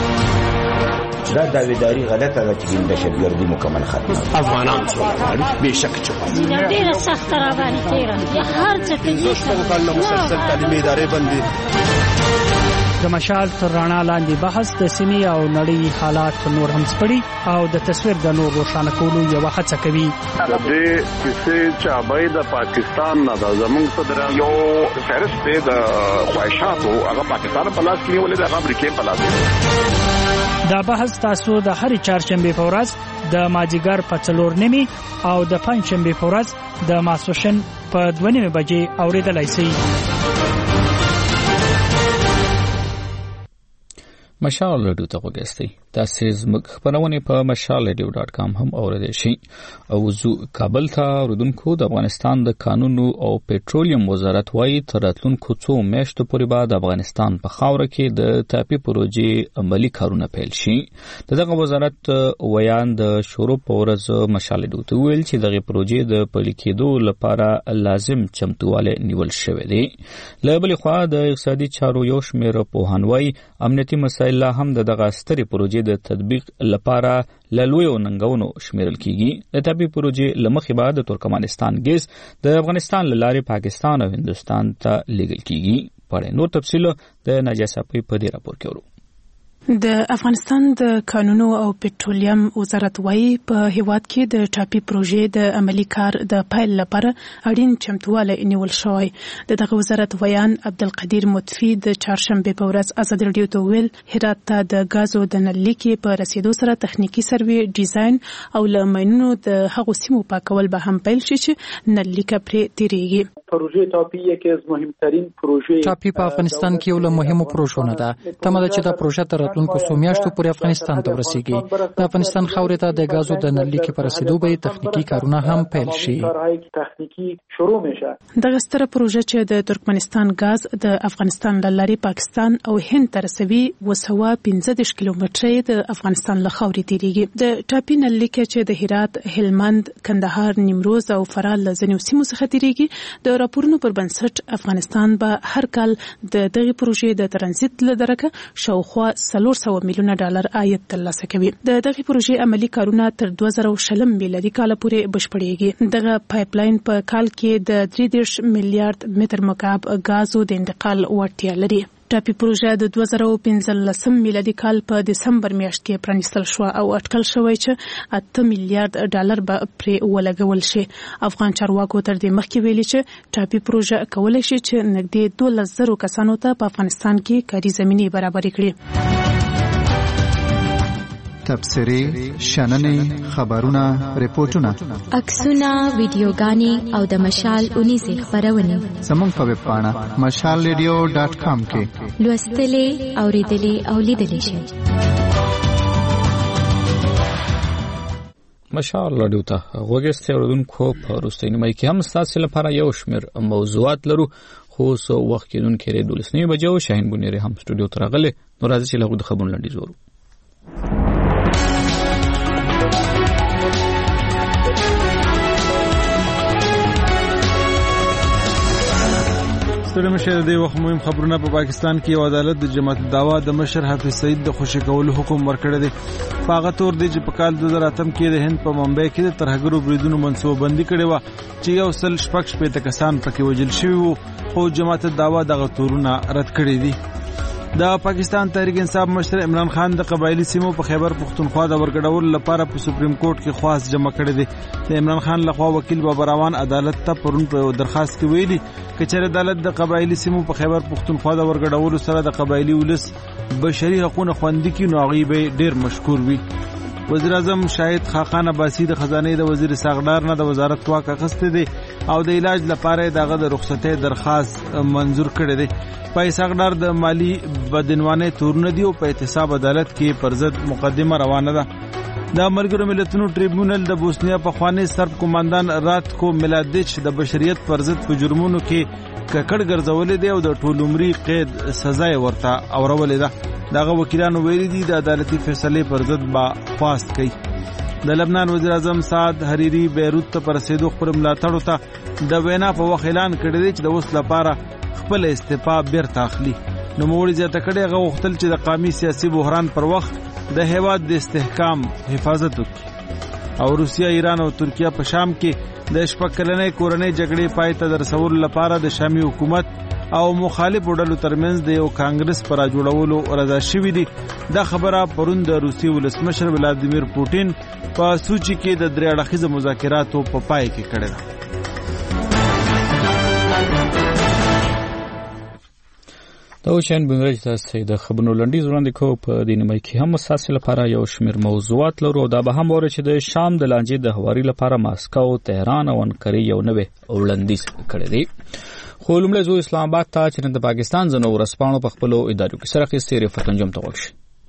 دا داویداری غلطه ده چې دهشتګردي مکمل ختمه. افغانان څومره بهشکه چوپړ ډیره سخت را باندې تیرا هر څه کې مسلسل تعلیمي ادارې بندي. د مشال تر رڼا لاندې بحث د سیمې او نړۍ حالات نور هم سپړي او د تصویر د نور روښانه کولو یو هڅه کوي. د دې چې چابای د پاکستان نه د زمونږ صدر یو فهرست د خواهشاتو هغه پاکستان په لاس کې ولې د امریکا په لاس. دا بحث تاسو د هر چهارشنبه په ورځ د ماجیګر په 4:30 او د پنځشنبه په ورځ د ماسوشن په 2:30 بجې اوریدلای شئ. مشال ریډیو ته وګورئ. تاسو زموږ خبرونه په mashalradio.com هم اوریدئ شئ. او زو کابل ته اوریدونکو د افغانستان د قانونو او پېټرولیم وزارت وايي تر راتلونکو 2 میاشتو پورې به د افغانستان په خاوره کې د ټاپي پروژې عملی کارونه پیل شي. دغه وزارت ویان د شروع په ورځ مشال ریډیو ته ویل چې دغه پروژې د پلي کېدو لپاره لازم چمتواله نیول شوې دي. له بل خوا د اقتصادي چارو یو شمېر پوهانوي امنیتي مسایل هم دغه سترې پروژې د تطبیق لپاره لویو ننګونو شمیرل کیږي. د ټاپي پروژې لمخې بعد د ترکمنستان ګیس د افغانستان لاره پاکستان او هندستان ته لیږل کیږي. په نور تفصیل د نجاسپي په دې راپور کې ورو. د افغانستان د قانونو او پېټرولیم وزارت وايي په هیواد کې د ټاپي پروژې د عملی کار د پایل لپاره اړین چمتواله نیول شوی. دغه وزارت ویان عبدالقدیر مطفی د چهارشنبه په ورځ آزاد رادیو ته ویل هرات ته د غازو د نلکې په رسیدو سره تخنیکی سروې ډیزاین او لمنونو د هغو سیمو پاکول به هم پیل شي چې نلکه پرې تیریږي. پروژه ټاپي یکی از مهمترین پروژه ټاپي په افغانستان کې یو له مهمو پروژو نه ده. تمه ده چې دا پروژه تر راتلونکو 2 میاشتو پورې افغانستان ته ورسیږي. د افغانستان خاورې ته د غازو د نلکې پر رسیدو به تخنیکی کارونه هم پیل شي. دغه ستره پروژه چې د ترکمنستان غاز د افغانستان لارې پاکستان او هند ته رسوي 215 کیلومتره د افغانستان له خاورې تیریږي. د ټاپي نلکې چې د هرات، هلمند، کندهار، نیمروز او فراه له ځینو سیمو څخه تیریږي د راپورونو پر بنسټ افغانستان به هر کال د دغه پروژې د ترانزیت لدرکه شاوخوا 400 میلیونه ډالر عاید ترلاسه کوي. د دغه پروژې عملی کارونه تر 2020 میلادي کال پورې بشپړېږي. دغه پایپ لاین په کال کې د 3 میلیارډ متر مکعب غازو د انتقال وړتیا لري. ټاپي پروژه د 2015 میلادي کال په دسمبر میاشت کې پرانیستل شو او اټکل شوی چې 8 میلیارډ ډالر به پرې ولګول شي. افغان چارواکو تر دې مخکې ویلي چې ټاپي پروژه کولای شي چې نږدې 12,000 کسانو ته په افغانستان کې کاري زمینه برابر کړي. تبصرې شننې خبرونه ریپورتونه عکسونه ویډیوګانې او د مشال 19 خبرونه زموږ په ویب پاڼه mashalradio.com کې لوستلې اوریدلې او لیدلې شئ. مشال رادیو ته غوږی اوریدونکو په وروستۍ نیمه کې هم ستاسو لپاره یو شمېر موضوعات لرو، خو سو وخت کې دونکو 12 بجو شاهین بونیری هم سټوډیو ته راغله. نو راځي چې له خبرونو لاندې زورو. ستړي مشه د وخت مهم خبرونه په پاکستان کې یو عدالت د جماعت دعوا د مشر حافظ سعید د خوشی کولو حکم ورکړی دی. په هغه تور دی چې په کال 2008 کې د هند په ممبئی کې د ترهګرو بریدونو منصوبه بندي کړې و چې یو سل شپږ کسان پکې وژل شوي وو، خو جماعت دعوا دغه تورونه رد کړي دي. د پاکستان تحریک انصاف مشر عمران خان د قبایلی سیمو په خیبر پختونخوا د ورګډول لپاره په سپریم کورټ کې خواست جمع کړی دی. د عمران خان لخوا وکیل بابر روان عدالت ته پرون په درخواست کې ویلي چې چېرې عدالت د قبایلی سیمو په خیبر پختونخوا د ورګډول سره د قبایلی ولس بشري حقوقونه خوندي کړي نو هغه به ډیر مشکور وي. وزیر اعظم شاهد خاقان عباسی د خزانه د وزیر ساغدار نه د وزارت واک اخیسته دي او د علاج لپاره دغه د رخصتۍ درخواست منزور کړی دی. پای ساغدار د مالی بدعنوانۍ تورونه دی او په احتساب عدالت کې پرزد مقدمه روانه ده. د ملګرو ملتونو ټریبیونل د بوسنیا په خوانی سرب کمانډان راتکو ملادیچ د بشریت پرزد په جرمونو کې ککړ ګرځولې دی او د ټول عمرې قید سزا ورته اورولې ده. دغه وکیلانو ویلي دي د عدالتي فیصله پرزد با خواست کوي. د لبنان وزیر اعظم سعد حریری بیروت ته پرسیدو خپل ملاتړو ته د وینا په وخت اعلان کړی دی چې د اوس لپاره خپل استعفا بیرته اخلي. نو موړي زیاته کړي هغه وختل چې د قومي سیاسي بحران پر وخت د هیواد د استحکام حفاظت وکړي. او روسیا، ایران او ترکیه په شام کې د شپږکلنې کورنۍ جګړې پای ته رسولو لپاره د شامي حکومت او مخالف ډلو ترمنځ د یو کانګرس پر جوړولو رضا شوې دي. دا خبره پرون د روسي ولسمشر ولادیمیر پوتین په سوچي کې د درې اړخیزو مذاکراتو په پای کې کړې ده. دا وشین بنرج تاسو د خبرونو لنډیز وړاندې کوو. په دې نیمه کې هم اساسي لپاره یو شمېر موضوعات لرو. دا به هم وره چې د شام د لانجې د هواري لپاره ماسکو، تهران او انقره یو نوې وړاندیز کړی دی. خو لومړی زو اسلام آباد ته چې د پاکستان ځنو ورسپانو په خپل ادارو کې سره کې سیری فتنجم ته وښي.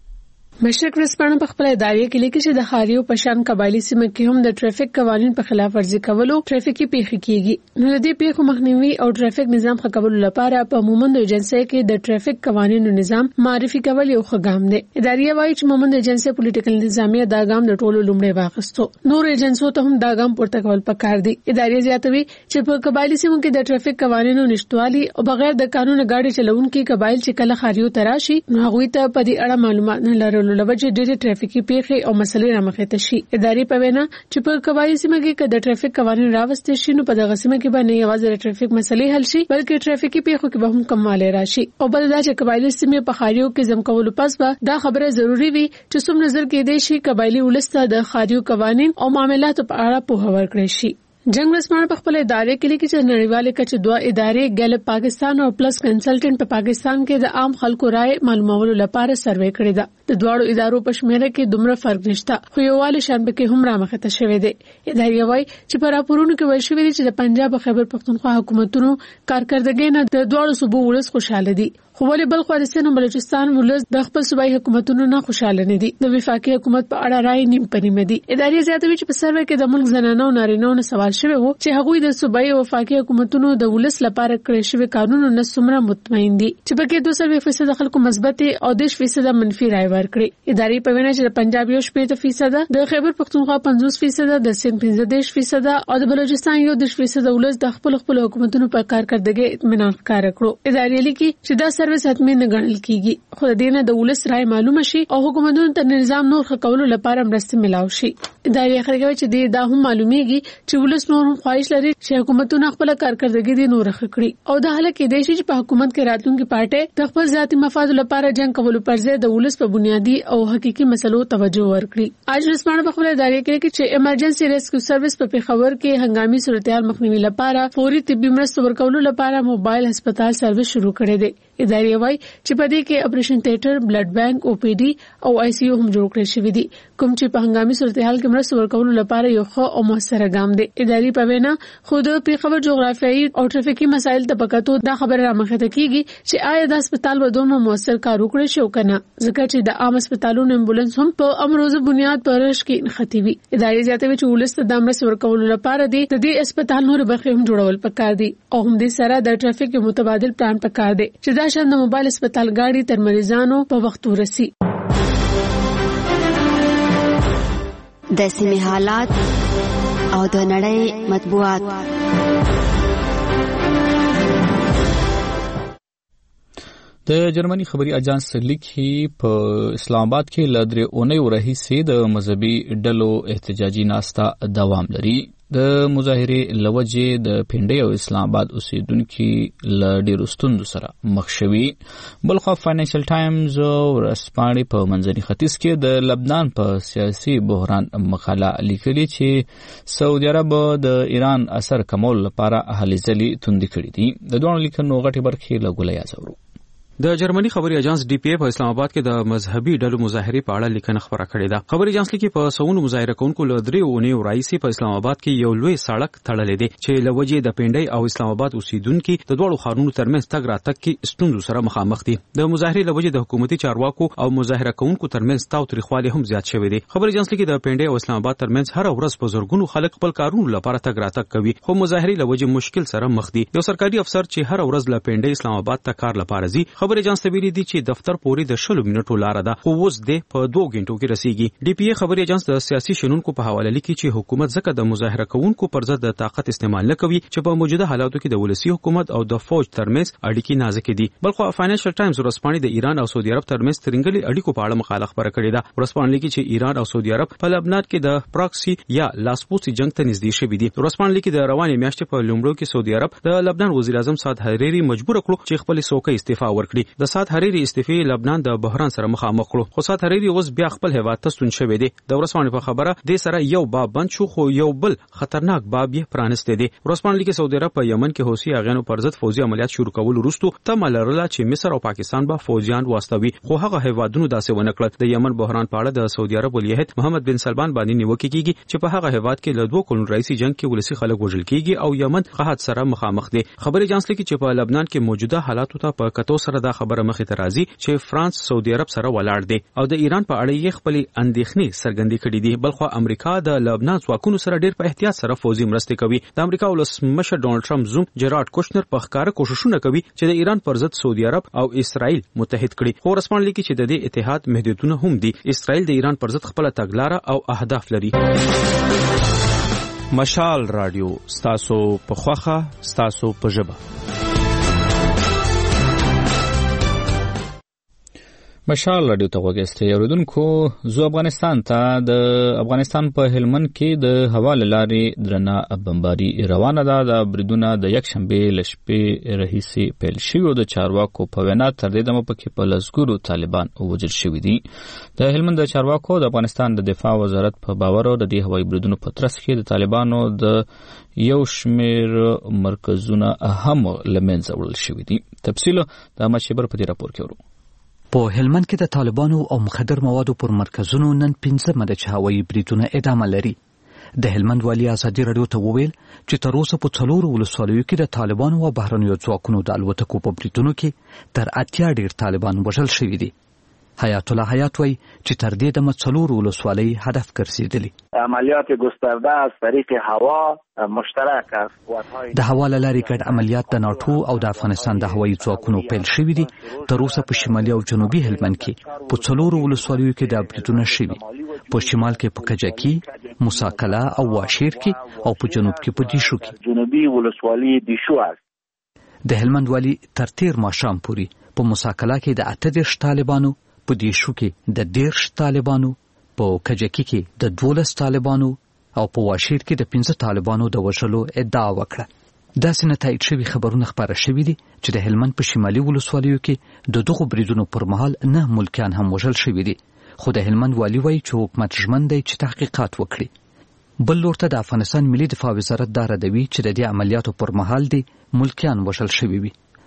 مشرق ورسپانه په خپل ادارې کې لیکي چې د خاریو پشان قبایلی سیمه کې هم د ټریفیک قوانین په خلاف ورزي کولو ټریفیکي پیښې کیږي. نو د دې پیښو مخنیوي او ټریفیک نظام ښه کولو لپاره په مومند ایجنسی کې د ټریفیک قوانینو نظام معرفي کول یو ښه ګام دی. ادارې وايي چې مومند ایجنسی پولیټیکل نظامیه دا ګام د ټولو لومړی واخیستو. نور ایجنسو ته هم دا ګام پورته کول پکار دي. ادارې زیاتوي چې په قبایلی سیمو کې د ټریفیک قوانینو نشټوالي او بغیر د قانون غاډي چلونکي قبایل چې کله خاریو تراشي نو هغه ته په دې اړه معلومات نه لري لوبجه ډېری ټریفیکي پیښې او مسلې رامخې ته شي. ادارې په وینا چې په قبایلی سیمه کې د ټریفیک قوانین راوستل شي نو په دغه سیمه کې باندې یوازې د ټریفیک مسلې حل شي بلکې ټریفیکي پیښو کې به هم کموالی راشي. او بل دا چې قبایلی سیمه په خاریو کې زم کولو پس به دا خبره ضروری وي چې څوم نظر کې دی شي قبایلی ولسته د خاریو قوانین او معاملات په اړه پوهه ورکړي شي. جنگ ورسپانه په خپل ادارې کې لیکي چې نړیواله کچې دوه ادارې ګیلپ پاکستان او پلس کنسلټنټ په پاکستان کې د عام خلکو رائے معلومولو لپاره سروې کړې ده. د دوه ادارو په شمیره کې دومره فرق نشته خو یووالی شنبه کې هم رامخې ته شوې ده. ادارې وايي چې په راپورونو کې ویل شوی دی چې د پنجاب او خیبر پختونخوا حکومتونو کارکړدګۍ نه د دوه صوبو ولس خوشاله دي. خو ولې بل خو د سن بلوچستان ولس د خپل صوبایي حکومتونو نه خوشاله نه دي. د وفاقي حکومت په اړه رائے نیم پنیمه دي. ادارې زیاتوي چې په سروې کې د ملک زنانو او نارینه‌و نه سوال شوی وو چې هغوی د صوبایي او وفاقي حکومتونو د ولس لپاره کړی شوی قانونو نه څومره مطمئن دي چې پکې 200% خلکو مثبت او 10% منفي رائے ورکړي. ادارې په وینا چې د پنجاب 10% د خیبر پختونخوا 50%، د سند 15% او د بلوچستان 10% ولس د خپل حکومتونو په کارکړدګۍ اطمینان ښکار کړو. ادارې لیکي چې دا سروس حتمي نه ګڼل کیږي خو د دې نه د ولس رائے معلومه شي او حکومتونو ته نظام نور ښه کولو لپاره مرسته ملاوي شي. ادارې خلګوي چې دا هم معلومیږي چې ولس نور هم خواهش لري چې حکومتونه خپل کارکړدګي دي نور ښه کړي او د حل کې د شي چې په حکومت کې راتلونکي پارټي د خپل ذاتي مفاد لپاره جنگ کولو پر ځای د ولس په بنیادی او حقيقي مسلو توجه ورکړي. اج رسمانه په خپل ادارې کې چې ایمرجنسي ریسکیو سروس په پیښور کې هنګامي صورتحال مخنیوي لپاره فوري طبي مرسته ورکولو لپاره موبایل هسپتال سروس شروع کړی دی. ادارې وايي چې په دې کې اپریشن تھیټر، بلډ بانک، او پی ډي او آی سی یو هم جوړ کړی شوی دي، کوم چې په هنګامي صورتحال کې مرسته ورکولو لپاره یو ښه او موثر ګام دی. ادارې په وینا خود په خبر جغرافیایي او ټرافیکي مسایل ته پکاتو دا خبره رامخته کیږي چې آیا د هسپتال ودونو موثر کار وکړي شو کنه، ځکه چې د عام هسپتالونو امبولانس هم په امروزه بنیاد پر رش کې نختي وي. ادارې زیاتوي چې ولست د مرسته ورکولو لپاره د دې هسپتال نور برخې هم جوړول پکار دي او هم د سره د ټرافیک متبادل پلان پکار دی چې دا شان د موبایل هسپتال غاړي تر مریضانو په وخت ورسي. د سیمې حالات او د نړۍ مطبوعات. د جرمني خبري اجانس لیکي په اسلام آباد کې ل 3 اونۍ راهیسې د مذهبي ډلو احتجاجي ناستا دوام لري. د مظاهرې لوجې د پنډۍ او اسلام آباد اوسیدونکو ل ډېرو ستونزو سره مخ شوي. بلخوا فاینانشل ټایمز ورځپاڼې په منځني ختیځ کې د لبنان په سیاسي بحران مقاله لیکلي چې سعودي عرب د ایران اثر کمول لپاره هلې ځلې توندې کړې دي. د دوه لیکنو غټي برخې له ګولیا زورو. د جرمني خبري اجانس ډي پی په اسلام آباد کې د مذهبي ډلو مظاهرې په اړه لیکنه خبره کړې ده. خبري اجانس لیکي په سونو مظاهره کوونکو له 3 اونۍ راهیسې په اسلام آباد کې یو لوی سړک تړلې دی چې له وجې د پنډۍ او اسلام آباد اوسیدونکو د دوړو خارونو ترمنځ تګ راتګ کې ستونزو سره مخامخ دي. د مظاهرې له وجې د حکومتي چارواکو او مظاهره کوونکو ترمنځ تاوتریخوالی هم زیات شوی دی. خبري اجانس لیکي د پنډۍ او اسلام آباد ترمنځ هر ورځ په زرګونو خلک خپل کارونو لپاره تګ راتګ کوي، خو مظاهرې له وجې مشکل سره مخ دي. یو سرکاري افسر چې هر ورځ له پنډۍ اسلام آباد ته کار لپاره ځي، خبري اجانس ویلي دي چې دفتر پورې د 20 منټو لار ده، خو اوس د په 2 غنټو کې رسیږي. ډي پی ای خبري اجانس د سیاسي شنونکو په حواله لیکي چې حکومت ځکه د مظاهره کوونکو پر ضد د طاقت استعمال نه کوي چې په موجوده حالاتو کې د ولسی حکومت او د فوج ترمنځ اړیکې نازکې دي. بلخو فاینانشل ټایمز ورځپاڼې د ایران او سعودي عرب ترمنځ ترنګلي اړیکو په اړه مقاله خبره کړې ده. ورځپاڼه لیکي چې ایران او سعودي عرب په لبنان کې د پراکسي یا لاسپوڅي جنگ ته نږدې شوي دي. ورځپاڼه لیکي د روانې میاشتې په لومړیو کې سعودي عرب د لبنان وزیر اعظم سعد حریری مجبور کړو چې خپل څوکۍ استعفا ورکړي. د سعد حریری استعفا لبنان د بحران سره مخامخ کړو، خو سعد حریری اوس بیا خپل هیواد ته ستون شوی دی. د ورځپاڼې په خبره د سره یو باب بند شو، خو یو بل خطرناک باب یې پرانسته دی. ورځپاڼه لیکي سعودي عرب په یمن کې حوثي اغیانو پر ضد فوزي عملیات شروع کول وروسته تمه لرله چې مصر او پاکستان به فوجیان واستوي، خو هغه هیوادونو داسې ونه کړل. د یمن بحران په اړه د سعودي عرب ولی عہد محمد بن سلمان باندې نیوکه کیږي چې په هغه هیواد کې له 2 کلونو رئیسي جنگ کې ولسی خلک وژل کیږي او یمن قحط سره مخامخ دی. خبري اجانس لیکي چې په لبنان کې موجوده حالاتو ته په کتو سره دا خبره مخې ته راځي چې فرانس سعودي عرب سره ولاړ دی او د ایران په اړه یې خپل اندېښنې څرګندې کړې دي. بلخو امریکا د لبنان ځواکونو سره ډېر په احتیاط سره فوزي مرستې کوي. د امریکا ولسمشر ډونالد ټرمپ زوم جرارد کوشنر په ښکاره کوششونه کوي چې د ایران پر ضد سعودي عرب او اسرائیل متحد کړي. خو رسمن لیکي چې د دې اتحاد محدودونه هم دي. اسرائیل د ایران پر ضد خپل تګلارې او اهداف لري. مشال رادیو ستاسو په خوخه ستاسو په ژبه. مشال رادیو ته وګورئ اوریدونکو. زو افغانستان ته د افغانستان په هلمند کې د هوا لارې درنه بمباري روانه ده. د بریدونه د یک شنبه لشپې راهیسې پیل شوی. د چارواکو په وینا تر دې دمه پکې په لسګورو طالبان وژل شوي دي. د هلمند د چارواکو د افغانستان د دفاع وزارت په باور د دې هوایي بریدونو په ترڅ کې د طالبانو د یو شمیر مرکزونه هم لمنځه وړل شوي دي. تفصیل د مشبر په دې راپور کې ورو. په هلمند کې د طالبانو او مخدر موادو پر مرکزونو نن 15 مده چې هوایي بریدونه ادامه لري. د هلمند والی ازادي رادیو ته وویل چې تر اوسه په 4 ولسوالیو کې د طالبانو او بهرنیو ځواکونو د الوتکو په بریدونو کې تر 80 ډیر طالبان وژل شوي دي. حیات الله حیات وی چې تر دې د 4 ولسوالۍ هدف ګرځېدلي. عملیات گسترده از طریق هوا مشترک است. د هوا له لارې ګډ عملیات د ناټو او د افغانستان د هوایي ځواکونو پیل شوي دي. تر اوسه په شمالي او جنوبي هلمند کې په 4 ولسوالیو کې د بریدونه شوي. په شمال کې په کجکی، موساکلا او واشیر کې او په جنوب کې په دیشو کې. جنوبي ولسوالی دیشو است. د هلمند والی تر تیر ماښام پورې په موساکلا کې د 38 طالبانو، په دیشو کې د 13 طالبانو، په کجکی کې د 12 طالبانو او په واشیر کې د 15 طالبانو د وژلو ادعا وکړه. داسې نتایج شوي خبرونه خپاره شوي دي چې د هلمند په شمالي ولسوالیو کې د دغو بریدونو پر مهال 9 ملکیان هم وژل شوي دي. خو د هلمند والي وایي چې حکومت ژمن دی چې تحقیقات وکړي. بل لور ته د افغانستان ملي دفاع وزارت دا ردوي چې د دې عملیاتو پر مهال دي ملکیان وژل شوي وي.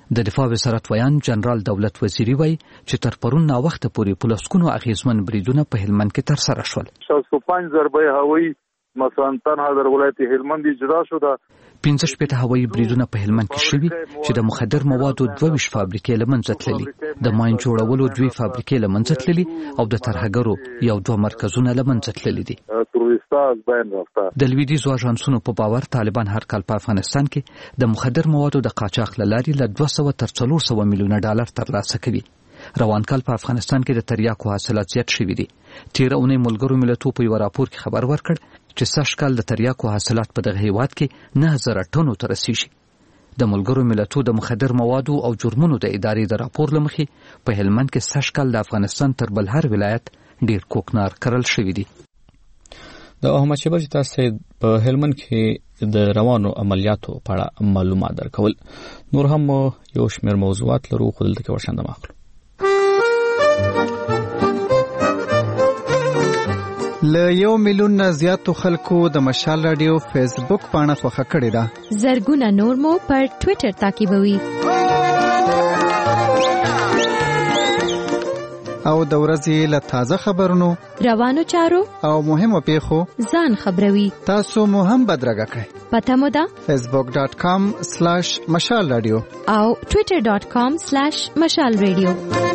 د دفاع وزارت ویان جنرال دولت وزیری وایي چې تر پرون نا وخت پورې په لسګونو اغیزمن بریدونه په هلمند کې ترسره شول. 65 ضربه هوایی مثلا تنها در ولایت هلمند اجرا شده. 15 هوایی بریدونه په هلمند کې شوي چې د مخدر موادو 22 فابریکې له منځه تللي، د ماین جوړولو 2 فابریکې له منځه تللي او د ترهګرو 2 مرکزونه له منځه تللي دي. د لویدیځو اژانسونو په باور طالبان هر کال په افغانستان کې د مخدر موادو د قاچاق له لارې له 200 تر 400 میلیونه ډالر ترلاسه کوي. روان کال په افغانستان کې د تریاکو حاصلات زیات شوي دي. تیر اونۍ ملګرو ملتونو په یو راپور کې خبر ورکړ چې سږ کال د تریاکو حاصلات په دغه هیواد کې 9000 ټنو ته رسیږي. د ملګرو ملتونو د مخدر موادو او جرمونو د ادارې د راپور له مخې په هلمند کې سږ کال د افغانستان تر بل هر ولایت ډیر کوکنار کرل شوي دي. د احمد شیبه چې تاسو په هلمند کې د روانو عملیاتو په اړه معلومات درکول. نور هم یو شمېر موضوعات لرو خو دلته کې ورشنده ماخلو. له 1 میلیون نه زیاتو خلکو د مشال رادیو فیسبوک پاڼه خوښه کړې ده. زرګونه نور مو پر ټوئیټر تعقیبوي. او د ورځې له تازه خبرونو، روانو چارو او مهمو پیښو ځان خبروي. تاسو مو هم بدرګه کړئ. پته مو ده facebook.com/مشال رادیو او twitter.com/مشال رادیو.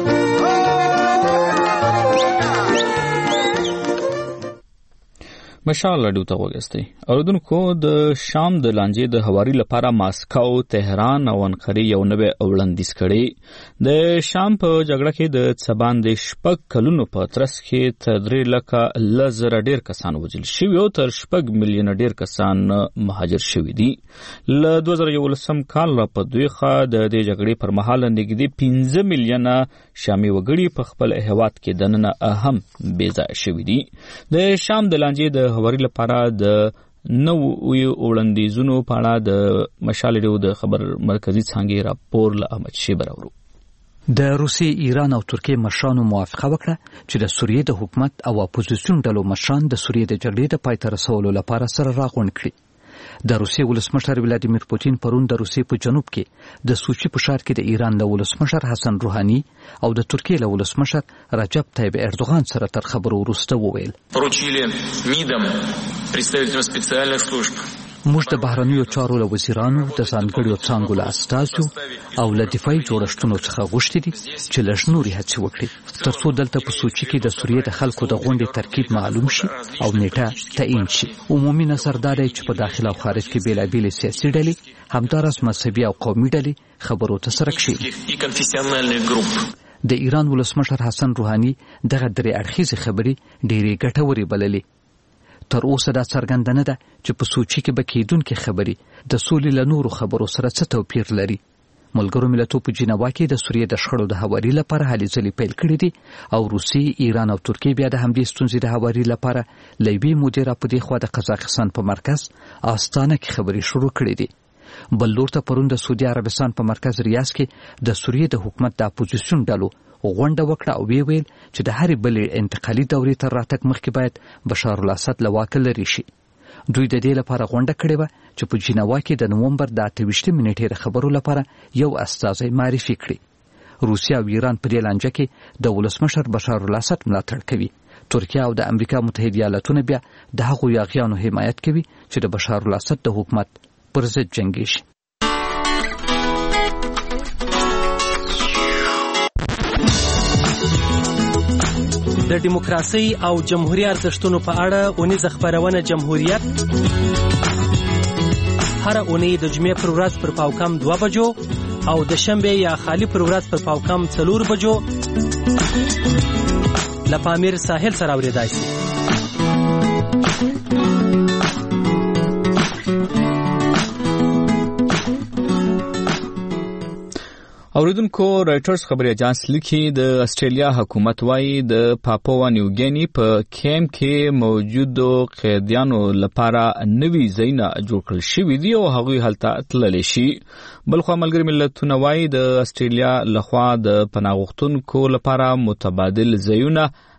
مشال رادیو ته وګورئ. اوردونکو د شام د لانجې د هواري لپاره ماسکو، تهران او انقره یو نوې وړاندیز کړي. د شام په جګړه کې د څبان د شپږ کلونو په ترڅ کې تر 3 لکه لزر ډیر کسان وژل شوي او تر 6 میلیون ډیر کسان مهاجر شوي دي. له 2011 کال را په دویخه د دې جګړې پر مهال نږدې 15 میلیونه شامي وګړي په خپل هیواد کې دننه اهم بیځای شوي دي. د شام د لانجې د هواري لپاره د نو وړاندیزونو په اړه د مشال رادیو د خبر مرکزی څنګه راپور له احمد شیبه راوړو. د روسي، ایران او ترکیه مشرانو موافقه وکړه چې د سوریې د حکومت او اپوزیسیون ډلو مشران د سوریې د جګړې د پای ته رسولو لپاره سره راغونډ کړي. د روسیې ولسمشر ولادیمیر پوتین پرون د روسیې په جنوب کې د سوچي په ښار کې د ایران له ولسمشر حسن روحاني او د ترکیې له ولسمشر رجب طیب اردوغان سره تر خبرو وروسته وویل موږ د بهرنیو چارو له وزیرانو، د ځانګړو څانګو له استازو او له دفاعي جوړښتونو څخه غوښتي دي چې لږ نورې هڅې وکړي ترڅو دلته په سوچي کې د سوریې د خلکو د غونډې ترکیب معلوم شي او نیټه تعیین شي. عمومي نظر دا دی چې په داخل او خارج کې بیلابېلې سیاسي ډلې، همداراز مذهبي او قومي ډلې خبرو ته سره کښېني. د ایران ولسمشر حسن روحاني دغه درې اړخیزې خبرې ډېرې ګټورې بللې. تر اوسه دا څرګنده نه ده چې په سوچي کې به کېدونکې خبرې د سولې له نورو خبرو سره څه توپیر لري. ملګرو ملتونو په جنیوا کې د سوریې د شخړو د هواري لپاره هلې ځلې پیل کړې دي او روسي، ایران او ترکیې بیا د همدې ستونزې د هواري لپاره له یوې مودې راپدې خوا د قزاقستان په مرکز آستانه کې خبرې شروع کړې دي. بل لور ته پرون د سعودي عربستان په مرکز ریاض کې د سوریې د حکومت د اپوزیسیون ډلو غونډه وکړه او ویل چې د هرې بلې انتقالي دورې تر راتګ مخکې باید بشار الاسد له واکه لرې شي. دوی د دې لپاره غونډه کړې وه چې په جنیوا کې د نومبر د 28 نیټې د خبرو لپاره یو استازی معرفي کړي. روسیا او ایران په دې لانجه کې د ولسمشر بشار الاسد ملاتړ کوي. ترکیه او د امریکا متحده ایالاتونه بیا د هغو یاغیانو حمایت کوي چې د بشار الاسد د حکومت پر ضد جنګیږي. د دیموکراسي او جمهوریت ارزښتونو په اړه اونیزه خبرونه جمهوریت هر اونۍ د جمعې پر ورځ پر پاوکم 2 بجو او د شنبه یا خالی پر ورځ پر پاوکم 4 بجو له پامیر ساحل سره اوریدای شي. اوریدونکو رائټرز خبري اجانس لیکي د استرالیا حکومت وايي د پاپوا نیو ګینی په کیمپ کې موجودو قیدیانو لپاره نوي ځایونه جوړ کړل شوي دي او هغوی هلته تللی شي. بلخو ملګري ملتونه وايي د استرالیا لخوا د پناه غوښتونکو لپاره متبادل ځایونه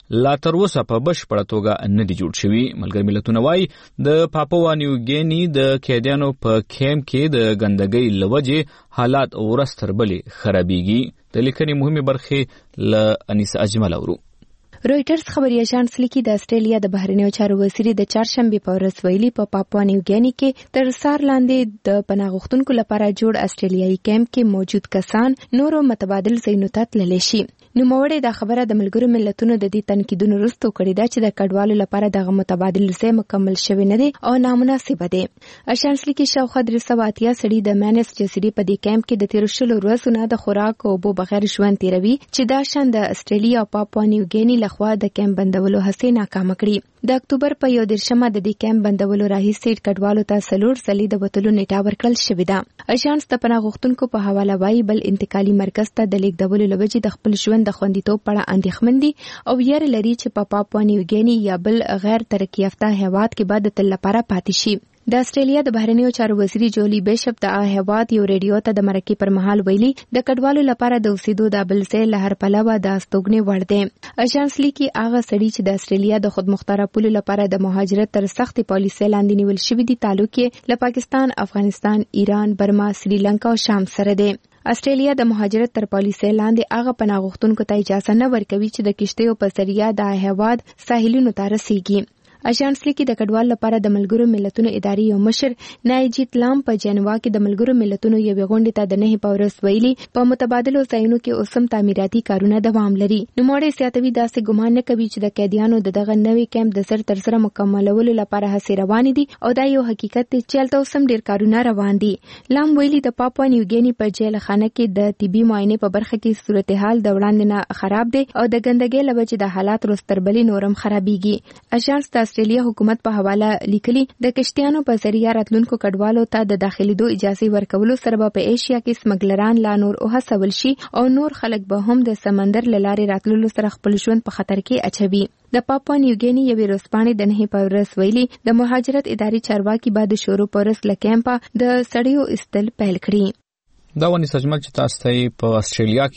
لا تر اوسه په بشپړه توګه نه دي جوړ شوي. ملګري ملتونه وايي د پاپوا نیو ګینی د قیدیانو په کیمپ کې د ګندګۍ له وجې حالات ورځ تر بلې خرابېږي. د لیکنې مهمې برخې له انیس اجمل اورو. رويټرز خبري اژانس لیکي د استرالیا د بهرنیو چارو وزیر د چهارشنبه په ورځ ویلي په پاپوا نیو ګینی کې تر سار لاندې د پناه غوښتونکو لپاره جوړ استرالیایي کیمپ کې موجود کسان نورو متبادل ځایونو ته تللی شي. نوموړی دا خبره د ملګرو ملتونو د دې تنقیدونو وروسته کړې ده چې د کډوالو لپاره دغه متبادل ځای مکمل شوی نه دی او نامناسب دی. اژانس لیکي شاوخوا 380 سړي د مینس جزیرې په دې کیمپ کې د تیر شلو ورځو نه د خوراک او اوبو بغیر ژوند تیروي چې دا شان د استرالیا او پاپوا نیو ګینی لخوا د کیمپ بندولو هڅې ناکامه کړي. د اکتوبر په 11مه د دې کیمپ بندولو راهیسې کډوالو ته 4 ځلې د وتلو نیټه ورکړل شوې ده. اژانس د پناه غوښتونکو په حواله وايي بل انتقالي مرکز ته د لیږدولو لوجې د خپل ژوند د خوندیتوب په اړه اندېښمن دي او یې لري چې په پاپوا نیو ګینی یا بل غیر ترقی یافته هیواد کې به د تل لپاره پاتې شي. د استرالیا د بهرنیو چارو وزیر جولی بیشپ د هیواد یو ریډیو ته د مرکې پر مهال ویلي د کډوالو لپاره د اوسېدو د بل ځای له هر پلوه د استوګنې وړ دی. اژانس لیکي هغه سړي چې د استرالیا د خودمختاره پولو لپاره د مهاجرت تر سختې پالیسۍ لاندې نیول شوي دي تعلق یې له پاکستان، افغانستان، ایران، برما، سریلانکا او شام سره دی. استرالیا د مهاجرت تر پالیسۍ لاندې هغه پناه غوښتونکو ته اجازه نه ورکوي چې د کشتیو په ذریعه د هیواد ساحلونو ته رسیږي. اژانس لیکي د کډوال لپاره د ملګرو ملتونو ادارې یو مشر نایجیت لام په جنوا کې د ملګرو ملتونو یو غونډه ته د 9 په ورځ ویلي په متبادل ځایونو کې اوسم تعمیراتي کارونه دوام لري. نوموړی زیاتوي داسې ګمان نه کوي چې د قیدیانو دغه نوې کیمپ د سر تر سره مکملولو لپاره هڅې روانې دي او دا یو حقیقت دی چې هلته اوسم ډیر کارونه روان دي. لام ویلي د پاپوا نیو ګینی په جیل خانه کې د طبي معاینې په برخه کې صورتحال د وړاندې نه خراب دی او د ګندګۍ له وجې د حالات وروستربلې نورم خرابېږي. اژانس د استرالیا حکومت په حواله لیکلي د کشتیانو په ذریعہ راتلونکو کډوالو ته د داخليدو اجازه ورکولو سره په ایشیا کې سمګلران لا نور وهڅول شي او نور خلک به هم د سمندر لارې راتللو سره خپل ژوند په خطر کې اچوي. د پاپوا نیو ګینی یوې ورځپاڼې د 9 په ورځ ویلي د مهاجرت ادارې چارواکي بعد شروع پرس لکمپا د سړیو استل پیل کړی. دا ونی سجمل چې تاسو ته په استرالیا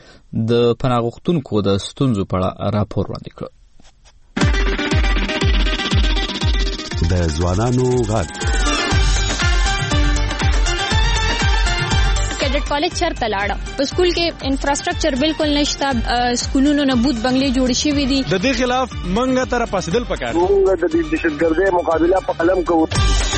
کې د پناه غوښتونکو د ستونزو په اړه راپور وړاندې کړ. د ځوانانو غږ کیډټ کالج چرته لاړه په سکول کې انفراستراکچر بالکل نشته سکولونو نه بوت بنگلې جوړ شوي دي د دې خلاف منګه تر پاسدل پکار موږ د دهشتګردۍ مقابله په قلم کوو.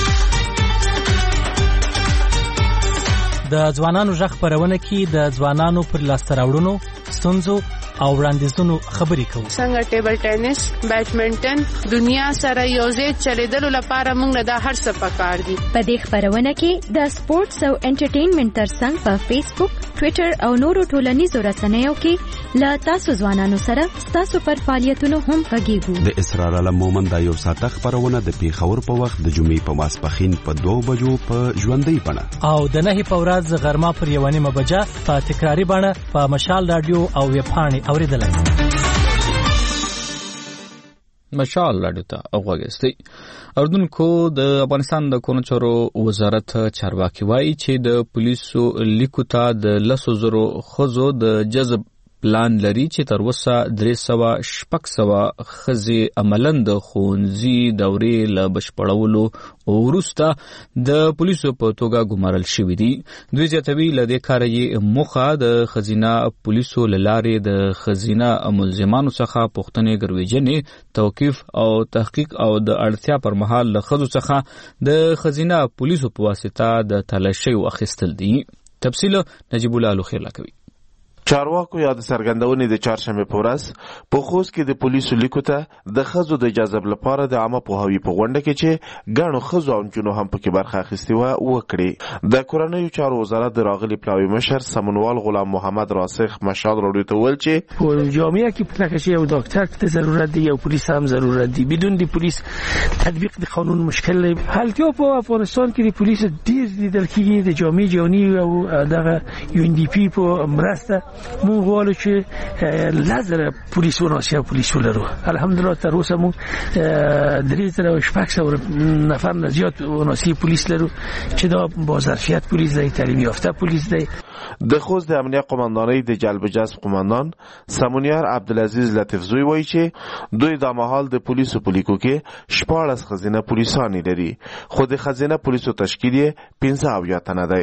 د ځوانانو غږ خبرونه کې د ځوانانو پر لاسته راوړنو ستونزو او وړاندیزونو خبرې کوو. څنګه ټیبل ټینس، بیډمنټن دنیا سره یوځای چلیدلو لپاره موږ دا هر څه پکار دي. په دې خبرونه کې د سپورتس او انټرټینمنټ ترڅنګ په فیسبوک، ټوئیټر او نورو ټولنیزو رسنیو کې له تاسو ځوانانو سره تاسو پر فعالیتونو هم غږیږو. د اسرار علم مومند دا یو ساعته خبرونه د پیښور په وخت د جمعې په ماسپښین په 2 بجو په ژوندۍ بڼه او د 9 په ورځ غرمه پر 1 بجه په تکراری بڼه په مشال رادیو او ویب پاڼې اوریدلای. مشال رادیو ته اوغاګستی. اردوونکو د افغانستان د کورنیو چارو وزارت چارواکي وایي چې د پولیسو لیکو ته د 100,000 ښځو د جذب پلان لري چې تر اوسه 300 ښځې عملاً د ښوونځي دورې له بشپړولو وروسته د پولیسو په توګه ګمارل شوي دي. دوی زیاتوي له دې کاره یې موخه د ښځینه پولیسو له لارې د ښځینه ملزمانو څخه پوښتنې ګرویجنې، توقیف او تحقیق او د اړتیا پر مهال له ښځو څخه د ښځینه پولیسو په واسطه د تلاشیو اخیستل دي. تفصیل نجیب الله لوخیلا کوي. چارواکو یا د سرګندونې د چهارشنبه په ورځ په خوست کې د پولیسو لیکو ته د ښځو د جذب لپاره د عامه پوهاوي په غونډه کې چې ګڼو ښځو او نجونو هم پکې برخه اخیستې وه وکړې. د کورنیو چارو وزارت د راغلي پلاوي مشر سمنوال غلام محمد راسخ مشال راډیو ته وویل چې په جامعه کې پلکشي یو ډاکټر ته ضرورت دی، یو پولیس هم ضرورت دی. بدون د پولیس تطبیق د قانون مشکل دی. حالتیا په افغانستان کې د پولیس ډیر لیدل کېږي د جامعه جهانی او دغه UNDP په مرسته موږ غواړو چې لازم پولیس وناسي پولیس ولرو. الحمدلله تر اوسه موږ 3,600 نفر نه زیات وناسي پولیس لرو چې دا با ظرفیت پولیس دی، تعلیم یافته پولیس دی. د خوست د امنیه قماندانۍ د جلب جذب قماندان سمونیار عبدالعزیز لطیفزوی وایي چې دوی د مهال د پولیسو په لیکو کې 14 خزینه پولیسان لري، خو د خزینه پولیسو تشکیل یې 15 تنه دی.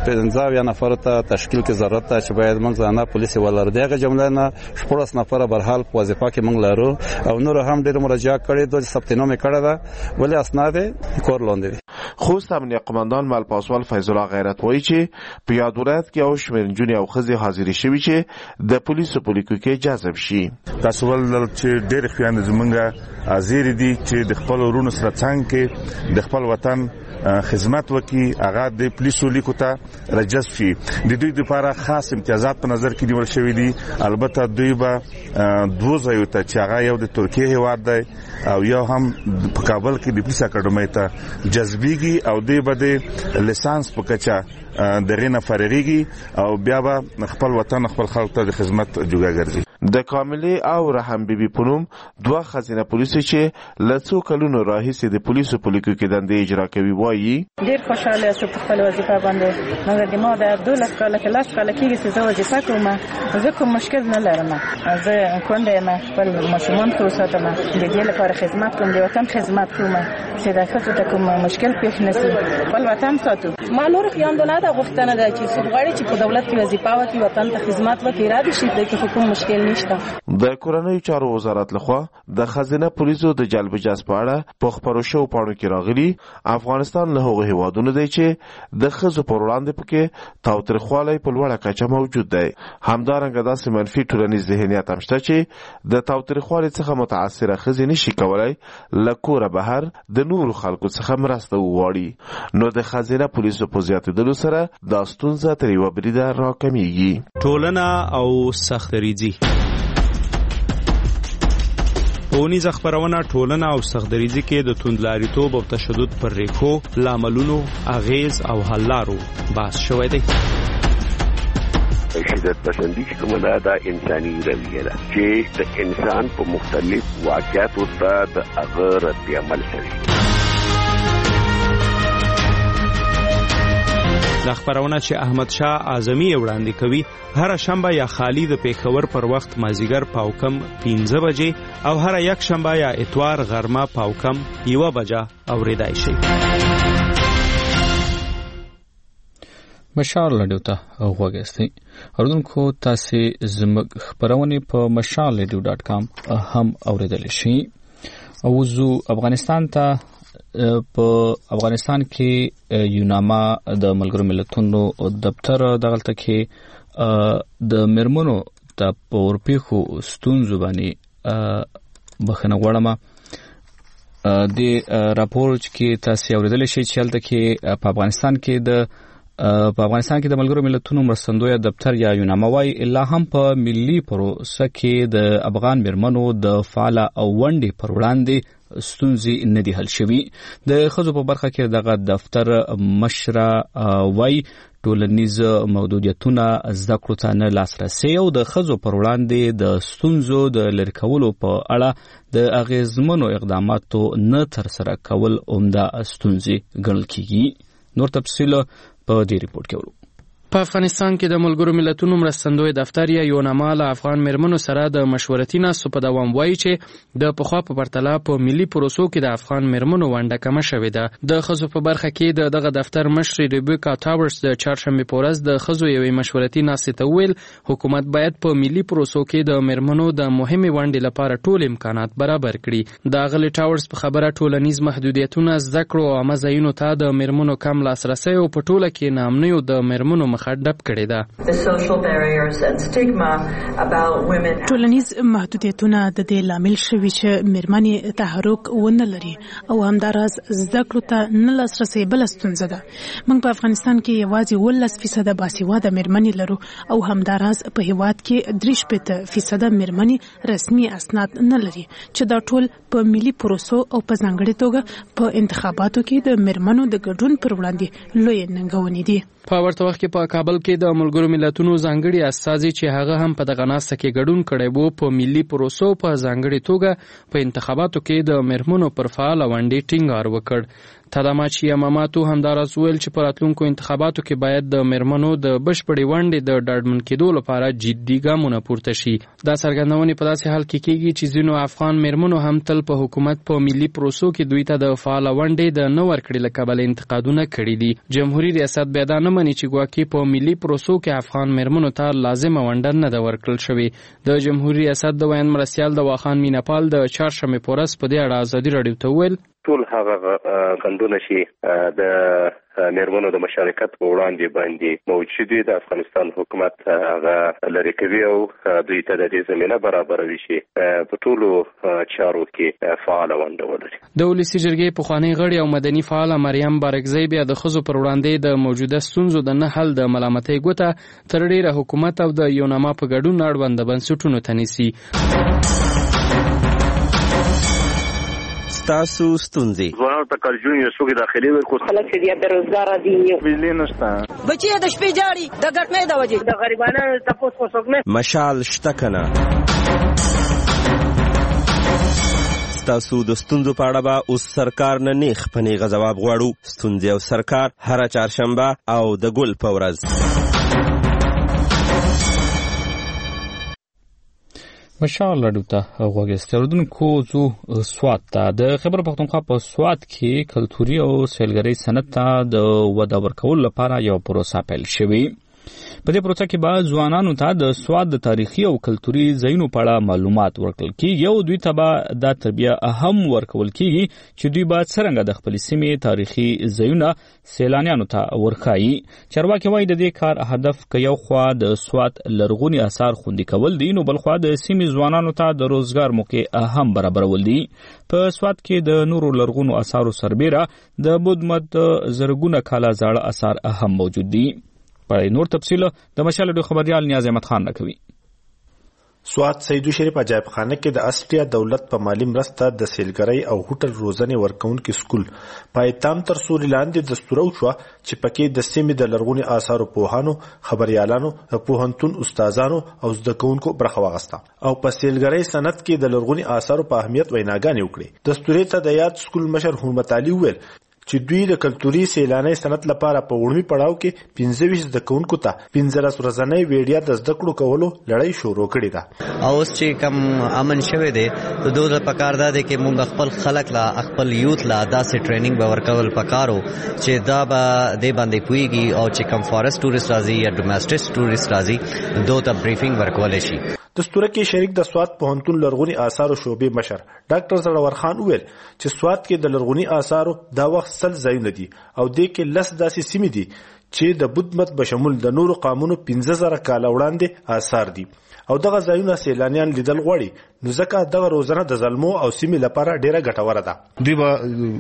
15 نفر ته تشکیل کې ضرورت ته چې باید موږ ځانه پولیس ولر دغه جمله نه 14 نفر برحال په وظیفه کې موږ لرو او نور هم ډېر مراجعه کړي د ثبت نام کړه ده ولې اسناد کور لاندې. خوست امنیه قماندان ملپاسوال فیض الله غیرت وایي چې په یاد ولایت کې او شمېر نجونې او ښځې حاضرې شوي چې د پولیسو په لیکو کې جذب شي. تاسو ول چې ډېر خویندې زمونږ حاضر دي چې د خپل ورونو سره څنګه کې د خپل وطن خدمت وکي، هغه د پولیسو لیکو ته راجذب شي. د دوی لپاره خاص امتیازات په نظر کې نیول شوی دي. البته دوی به دوه ځایو ته چې هغه یو د ترکیه هیواد دی او یو هم په کابل کې د پولیس اکاډمۍ ته جذبېږي او دوی به د لیسانس په کچه دغه نه فارغيږي او بیا به خپل وطن خپل خلک ته د خدمت جوګه ګرځي. د کاملې او رحم بیبي پونم دوه خزینه پولیسو چې لڅو کلونو راهیسې د پولیسو په لیکو کې دندې اجرا کوي وایي ډېر خوشاله یم په خپل وظیفه باندې. مګر ما د 12 کال کې لاس کال کې چې زه وظیفه کوم زه کوم مشکل نه لرم. زه کونډه یم، خپل ماشومان ته وساتم، د دې لپاره خدمت کوم، د وطن خدمت کوم چې د خاطر ته کوم مشکل پیښ نشي، خپل وطن ساتو. ما نور خیاندونه د غوښتنه ده چې څوک غواړي چې په دولت کې وظیفه وکړي، وطن ته خدمت وکړي، را دي شي د کوم مشکل نشته. د کورنیو چارو وزارت لخوا د خزینه پولیسو د جلب جذب په اړه په خبرو شو پاڼو کې راغلي افغانستان له هغو هیوادونو دی چې د ښځو پر وړاندې پکې تاوتریخوالی په لوړه کچه موجود دی. همدارنګه داسې منفي ټولنیز ذهنیت هم شته چې د تاوتریخوالي څخه متاثره ښځې نشي کولی له کوره بهر د نورو خلکو څخه مرسته وغواړي. نو د خزینه پولیسو په زیاتېدلو سره دا ستونزه تر یوه بریده راکمیږي. ټولنه او سختریزي پونیز خبرونه ټولنه او سختدریزي کې د توندلاریتوب او تشدد پر ریښو، لاملونو، اغیز او حل لارو بحث شوی دی. شدت پسندی چې کومه دا انساني رویه ده چې د انسان په مختلف واقعاتو ته د هغه رد عمل کوي. دا خبرونه چې احمد شاه اعظمي وړاندې کوي هر شنبه یا خالی د پیښور پر وخت مازیګر پاوکم 15 بجې او هر یک شنبه یا اتوار غرمه پاوکم 1 بجه اوریدای شي. مشال رادیو ته غوږی اوردونکو تاسو زموږ خبرونه په mashalradio.com هم اوریدل شي. او زو افغانستان ته په افغانستان کې یوناما د ملګرو ملتونو دفتر دغلته کې د مرمنو د پورپیخو ستونزو باندې بخنه غواړم. د راپور کې تاسو اوریدل شي چې هلته کې په افغانستان کې د ملګرو ملتونو مرستندوی دفتر یا یوناما وايي الا هم په ملي پروسه کې د افغان مرمنو د فعال او ونډې پر وړاندې ستونزې نه دي حل شوي. د ښځو په برخه کې دغه دفتر مشره وايي ټولنیز محدودیتونه زده کړو ته نه لاسرسي او د ښځو پر وړاندې د ستونزو د لرې کولو په اړه د اغیزمنو اقداماتو نه ترسره کول عمده ستونزې ګڼل کیږي. نور تفصیل په دې ریپورت کې ورو. په افغانستان کې د ملګرو ملتونو مرستندوی دفتر یا یوناما له افغان مرمنو سره د مشورتي ناستو په دوام وایي چې د پخوا په پرتله په ملي پروسو کې د افغان مرمنو ونډه کمه شوې ده. د ښځو په برخه کې دغه دفتر مشر ریبیکا ټاورز د چهارشنبې په ورځ د ښځو یوې مشورتي ناستې ته وویل حکومت باید په ملي پروسو کې د مرمنو د مهمې ونډې لپاره ټول امکانات برابر کړي. د اغلې ټاورز په خبره ټولنیز محدودیتونه زده کړو او عامه ځایونو ته د مرمنو کم لاسرسی او په ټوله کې ناامنیو د مرمنو خډپ کړی ده. ټولنیز محدودیتونه د دې لامل شوي چې مرمنې تحرک ونه لري او همداراز زده کړو ته نه لاسرسی بله ستونزه ده. موږ په افغانستان کې یوازې 12% باسواده مرمنې لرو او همداراز په هیواد کې 3% مرمنې رسمي اسناد نه لري چې دا ټول په ملي پروسو او په ځانګړې توګه په انتخاباتو کې د مرمنو د ګډون پر وړاندې لوی ننګونې دي. په ورته وخت کې په کابل کې د ملګرو ملتونو ځانګړي استازي چې هغه هم په دغه ناسته کې ګډون کړی وو په ملي پروسو په ځانګړي توګه په انتخاباتو کې د میرمنو پر فعال ونډې ټینګار وکړ. تداماچی اماماتو همداراز ویل چې په راتلونکو انتخاباتو کې باید د میرمنو د بشپړې ونډې د ډاډمن کېدو لپاره جدي ګامونه پورته شي. دا څرګندونې په داسې حال کې کېږي چې ځینو افغان میرمنو هم تل په حکومت په ملي پروسو کې دوی ته د فعال ونډې د نه ورکړې له کبله انتقادونه کړي دي. جمهوریت ریاست بیا دا نه مني چې ګواکې په ملي پروسو کې افغان میرمنو ته لازمه ونډه نه ده ورکړل شوې. د جمهوریت ریاست د ویان مرستیال د واخان میناپال د چهارشنبې په ورځ په دې اړه ازادي راډیو ته وویل ټول هغه غندونه چې د میرمنو د مشارکت په وړاندې باندې موجود دي د افغانستان حکومت هغه لري کوي او دوی ته د دې زمينه برابروي چې په ټولو چارو کې فعال ونډه ولري. د ولسی جرګې پخوانی غړي او مدني فعال مریم بارکزی بیا د خزو پر وړاندې د موجوده ستونزو د نه حل د ملامتۍ ګوته تر ډیره حکومت او د یوناما په ګډون اړوند بنسټونو ته نیسي. تاسو ستونزې ځوانانو ته کارجون یو څوک داخلي ورکو خلک چې بیا بیروزګار دي بجلی نشته بچي د شپې جاړي د ګټنې د وجې د غریبانو تاسو کو څوک نه مشال شته کنه تاسو د ستونزو په اړه به اوس سرکار نه نیخ پنیغه ځواب غواړو. ستونزې او سرکار هر چهارشنبه او د ګل په ورځ. مشال راډیو ته غوږی اردوونکو زو سوات ته د خیبر پختونخوا په سوات کې کلتوري او سیلګرۍ صنعت ته د وده ورکولو لپاره یو پروسه پیل شوې. په دې پروسه کې به ځوانانو ته د سوات د تاریخي او کلتوري ځایونو په اړه معلومات ورکړل کېږي او دوی ته به دا تربیه اهم ورکول کېږي چې دوی به څرنګه د خپلې سیمې تاریخي ځایونه سیلانیانو ته ورښایي. چارواکي وایي د دې کار هدف که یو خوا د سوات لرغوني آثار خوندي کول دي نو بل خوا د سیمې ځوانانو ته د روزګار موقع هم برابرول دي. په سوات کې د نورو لرغونو آثارو سربیره د بودمت زرګونه کاله زاړه آثار هم موجود دي. نور تفصیل د مشال ډیو خبريال نیاز احمد خان راکوي. سوات سیدو شریف عجایب خانه کې د استریا دولت په مالی مرسته د سیلګرۍ او هوټل روزنې ورکونکو سکول پایتام تر سوري لاندې دستور شو چې پکې د سیمې د لرغوني آثارو پوهانو خبريالانو پوهنتون استادانو او زده کوونکو برخه واغسته او په سیلګرۍ صنعت کې د لرغوني آثارو په اهمیت ویناګانې وکړي. دستور ته د یاد سکول مشر حرمت علي ویل چې دوی د کلتوري سیلاني صنعت لپاره په وړمي پړاو کې 25 زده کوونکو ته 15 ورځنۍ ویډیا د زده کړو کولو لړۍ شروع کړې ده. او چې کم امن شوه دي د دوه پکار ده چې موږ خپل خلک لا خپل یوت لا داسې ټریننګ به ورکول پکارو چې دا به د باندې پويږي او چې کم فارست ټورست راځي یا ډومېسټک ټورست راځي دوه ته بریفینګ ورکول شي. دستور کې شریک د سوات پوهنتون لرغوني آثارو شعبې مشر ډاکټر زړور خان وویل چې سوات کې د لرغوني آثارو دا وخت سل ځایونه دي او د کې لس داسې سیمې دي چې د بودمت بشمول د نورو قامونو 15000 کاله وړاندې آثار دي او دغه ځایونه سیلانیان لیدل غواړي نو ځکه دغه روزنه د زلمو او سیمې لپاره ډیره ګټوره ده. دوی به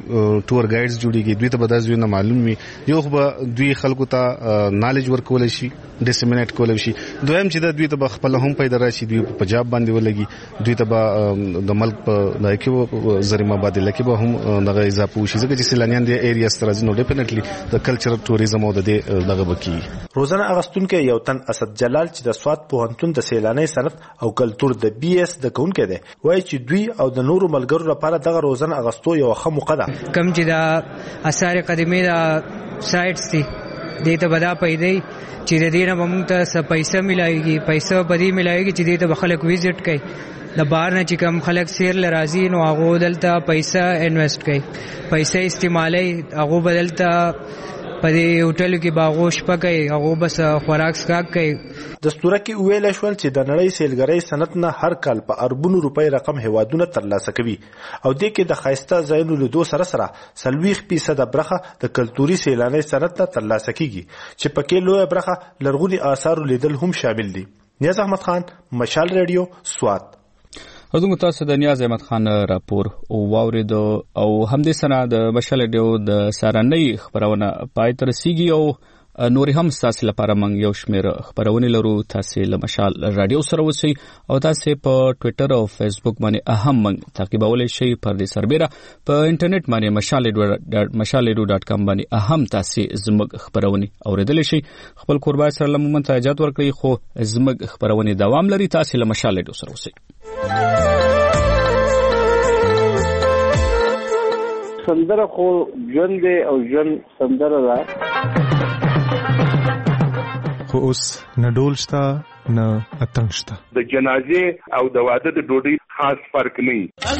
ټور گایډز جوړیږي دوی ته به د ځایونه معلوم وي یو به دوی خلکو ته نالج ورکول شي ډیسیمینیټ کول شي. دویم چې دوی ته خپل هم پیدا راشي دوی په پنجاب باندې ولګي دوی ته به د ملک په دایکو زریمه باندې لکه به هم دغه اضافه وشي ځکه چې سیلانیان د ایریا سترازي نو ډیفینټلی د کلچرل ټوریزم او د دغه بکی روزنه اغستونکو یو تن اسد جلال چې د سوات پوهنتون د سیلاني صنعت او کلچر د بي اس د کونکو ده وایي چې دوی او د نورو ملګرو لپاره دغه روزنه اغستو یو ښه موقع ده. کم چې د آثار قدیمه د سایټس دي دې ته بدا پیدا چې د دې نه موږ ته څه پیسې ملایږي پیسې بدی ملایږي چې دې ته خلک وزټ کوي د بار نه چې کم خلک سیر لرازي نو هغه دلته پیسې انویسټ کوي پیسې استعمالي هغه بدلته په دې هوټل کې باغوش پکې هغه بس خوراک سکاک کوي. دستور کې ویل شول چې د نړۍ سیلګرۍ صنعت نه هر کال په اربونو روپۍ رقم هوادونه ترلاسه کوي او د کې د خایسته ځایونو لیدو سره سره 40% برخه د کلتوري سیلاني صنعت ته ترلاسه کیږي چې پکې لوی برخه لرغوني آثار لیدل هم شامل دي. نیاز احمد خان مشال ریډیو سوات. زموږ تاسو د نیاز احمد خان راپور او واورید او همدې سره د مشال ډیو د سارنۍ خبرونه پای تر رسیدي او نور هم تاسو لپاره موږ یو شمېر خبرونه لرو. تاسو له مشال رادیو سره اوسئ او تاسو په ټوئیټر او فیسبوک باندې اهم موږ تعقیبولای شئ. پر دې سربېره په انټرنیټ باندې mashal.com باندې اهم تاسو زموږ خبرونه اوریدلی شئ. خپل قربای سره لمون ته اجازه ورکړئ خو زموږ خبرونه دوام لري. تاسو له مشال رادیو سره اوسئ. سندره خو ژوند او ژوند سندره ده، خو اوس نه ډول شته نه اتنګ شته. د جنازې او د واده د ډوډۍ خاص فرق نه.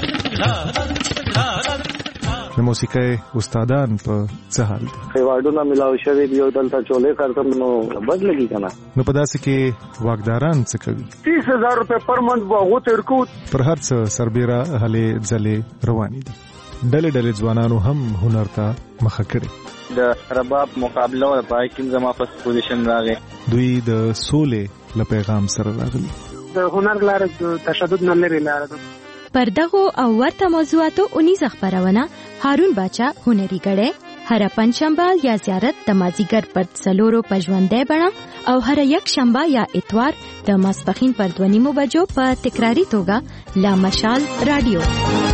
د موسیقۍ استادان په څه حال دي؟ خیواډونه ملاو شوی دی او دلته چولې کارتم نو بد لګي کنه. نو په داسې کې واکداران څه کوي؟ 30,000 روپے پر منټ واغو تر کو پر هر څه سربېره هلې ځلې روانې دي. ډلې ډلې ځوانانو هم هنر ته مخه کړې. د رباب مقابله او پای کې زما په پوزیشن راغی. دوی د سولې له پیغام سره راغلي. د هنر لار د تشدد نه لري لار ده. پر دغه او ورته موضوعاتو 19 خبرونه هارون باچا هنري غړې هر پنځشنبه یا زیارت د مازیګر پر څلورو پژوندې بڼه او هر یک شنبه یا اتوار د ماسپخین پر 2:30 بجو په تکراری توګه لا مشال رادیو.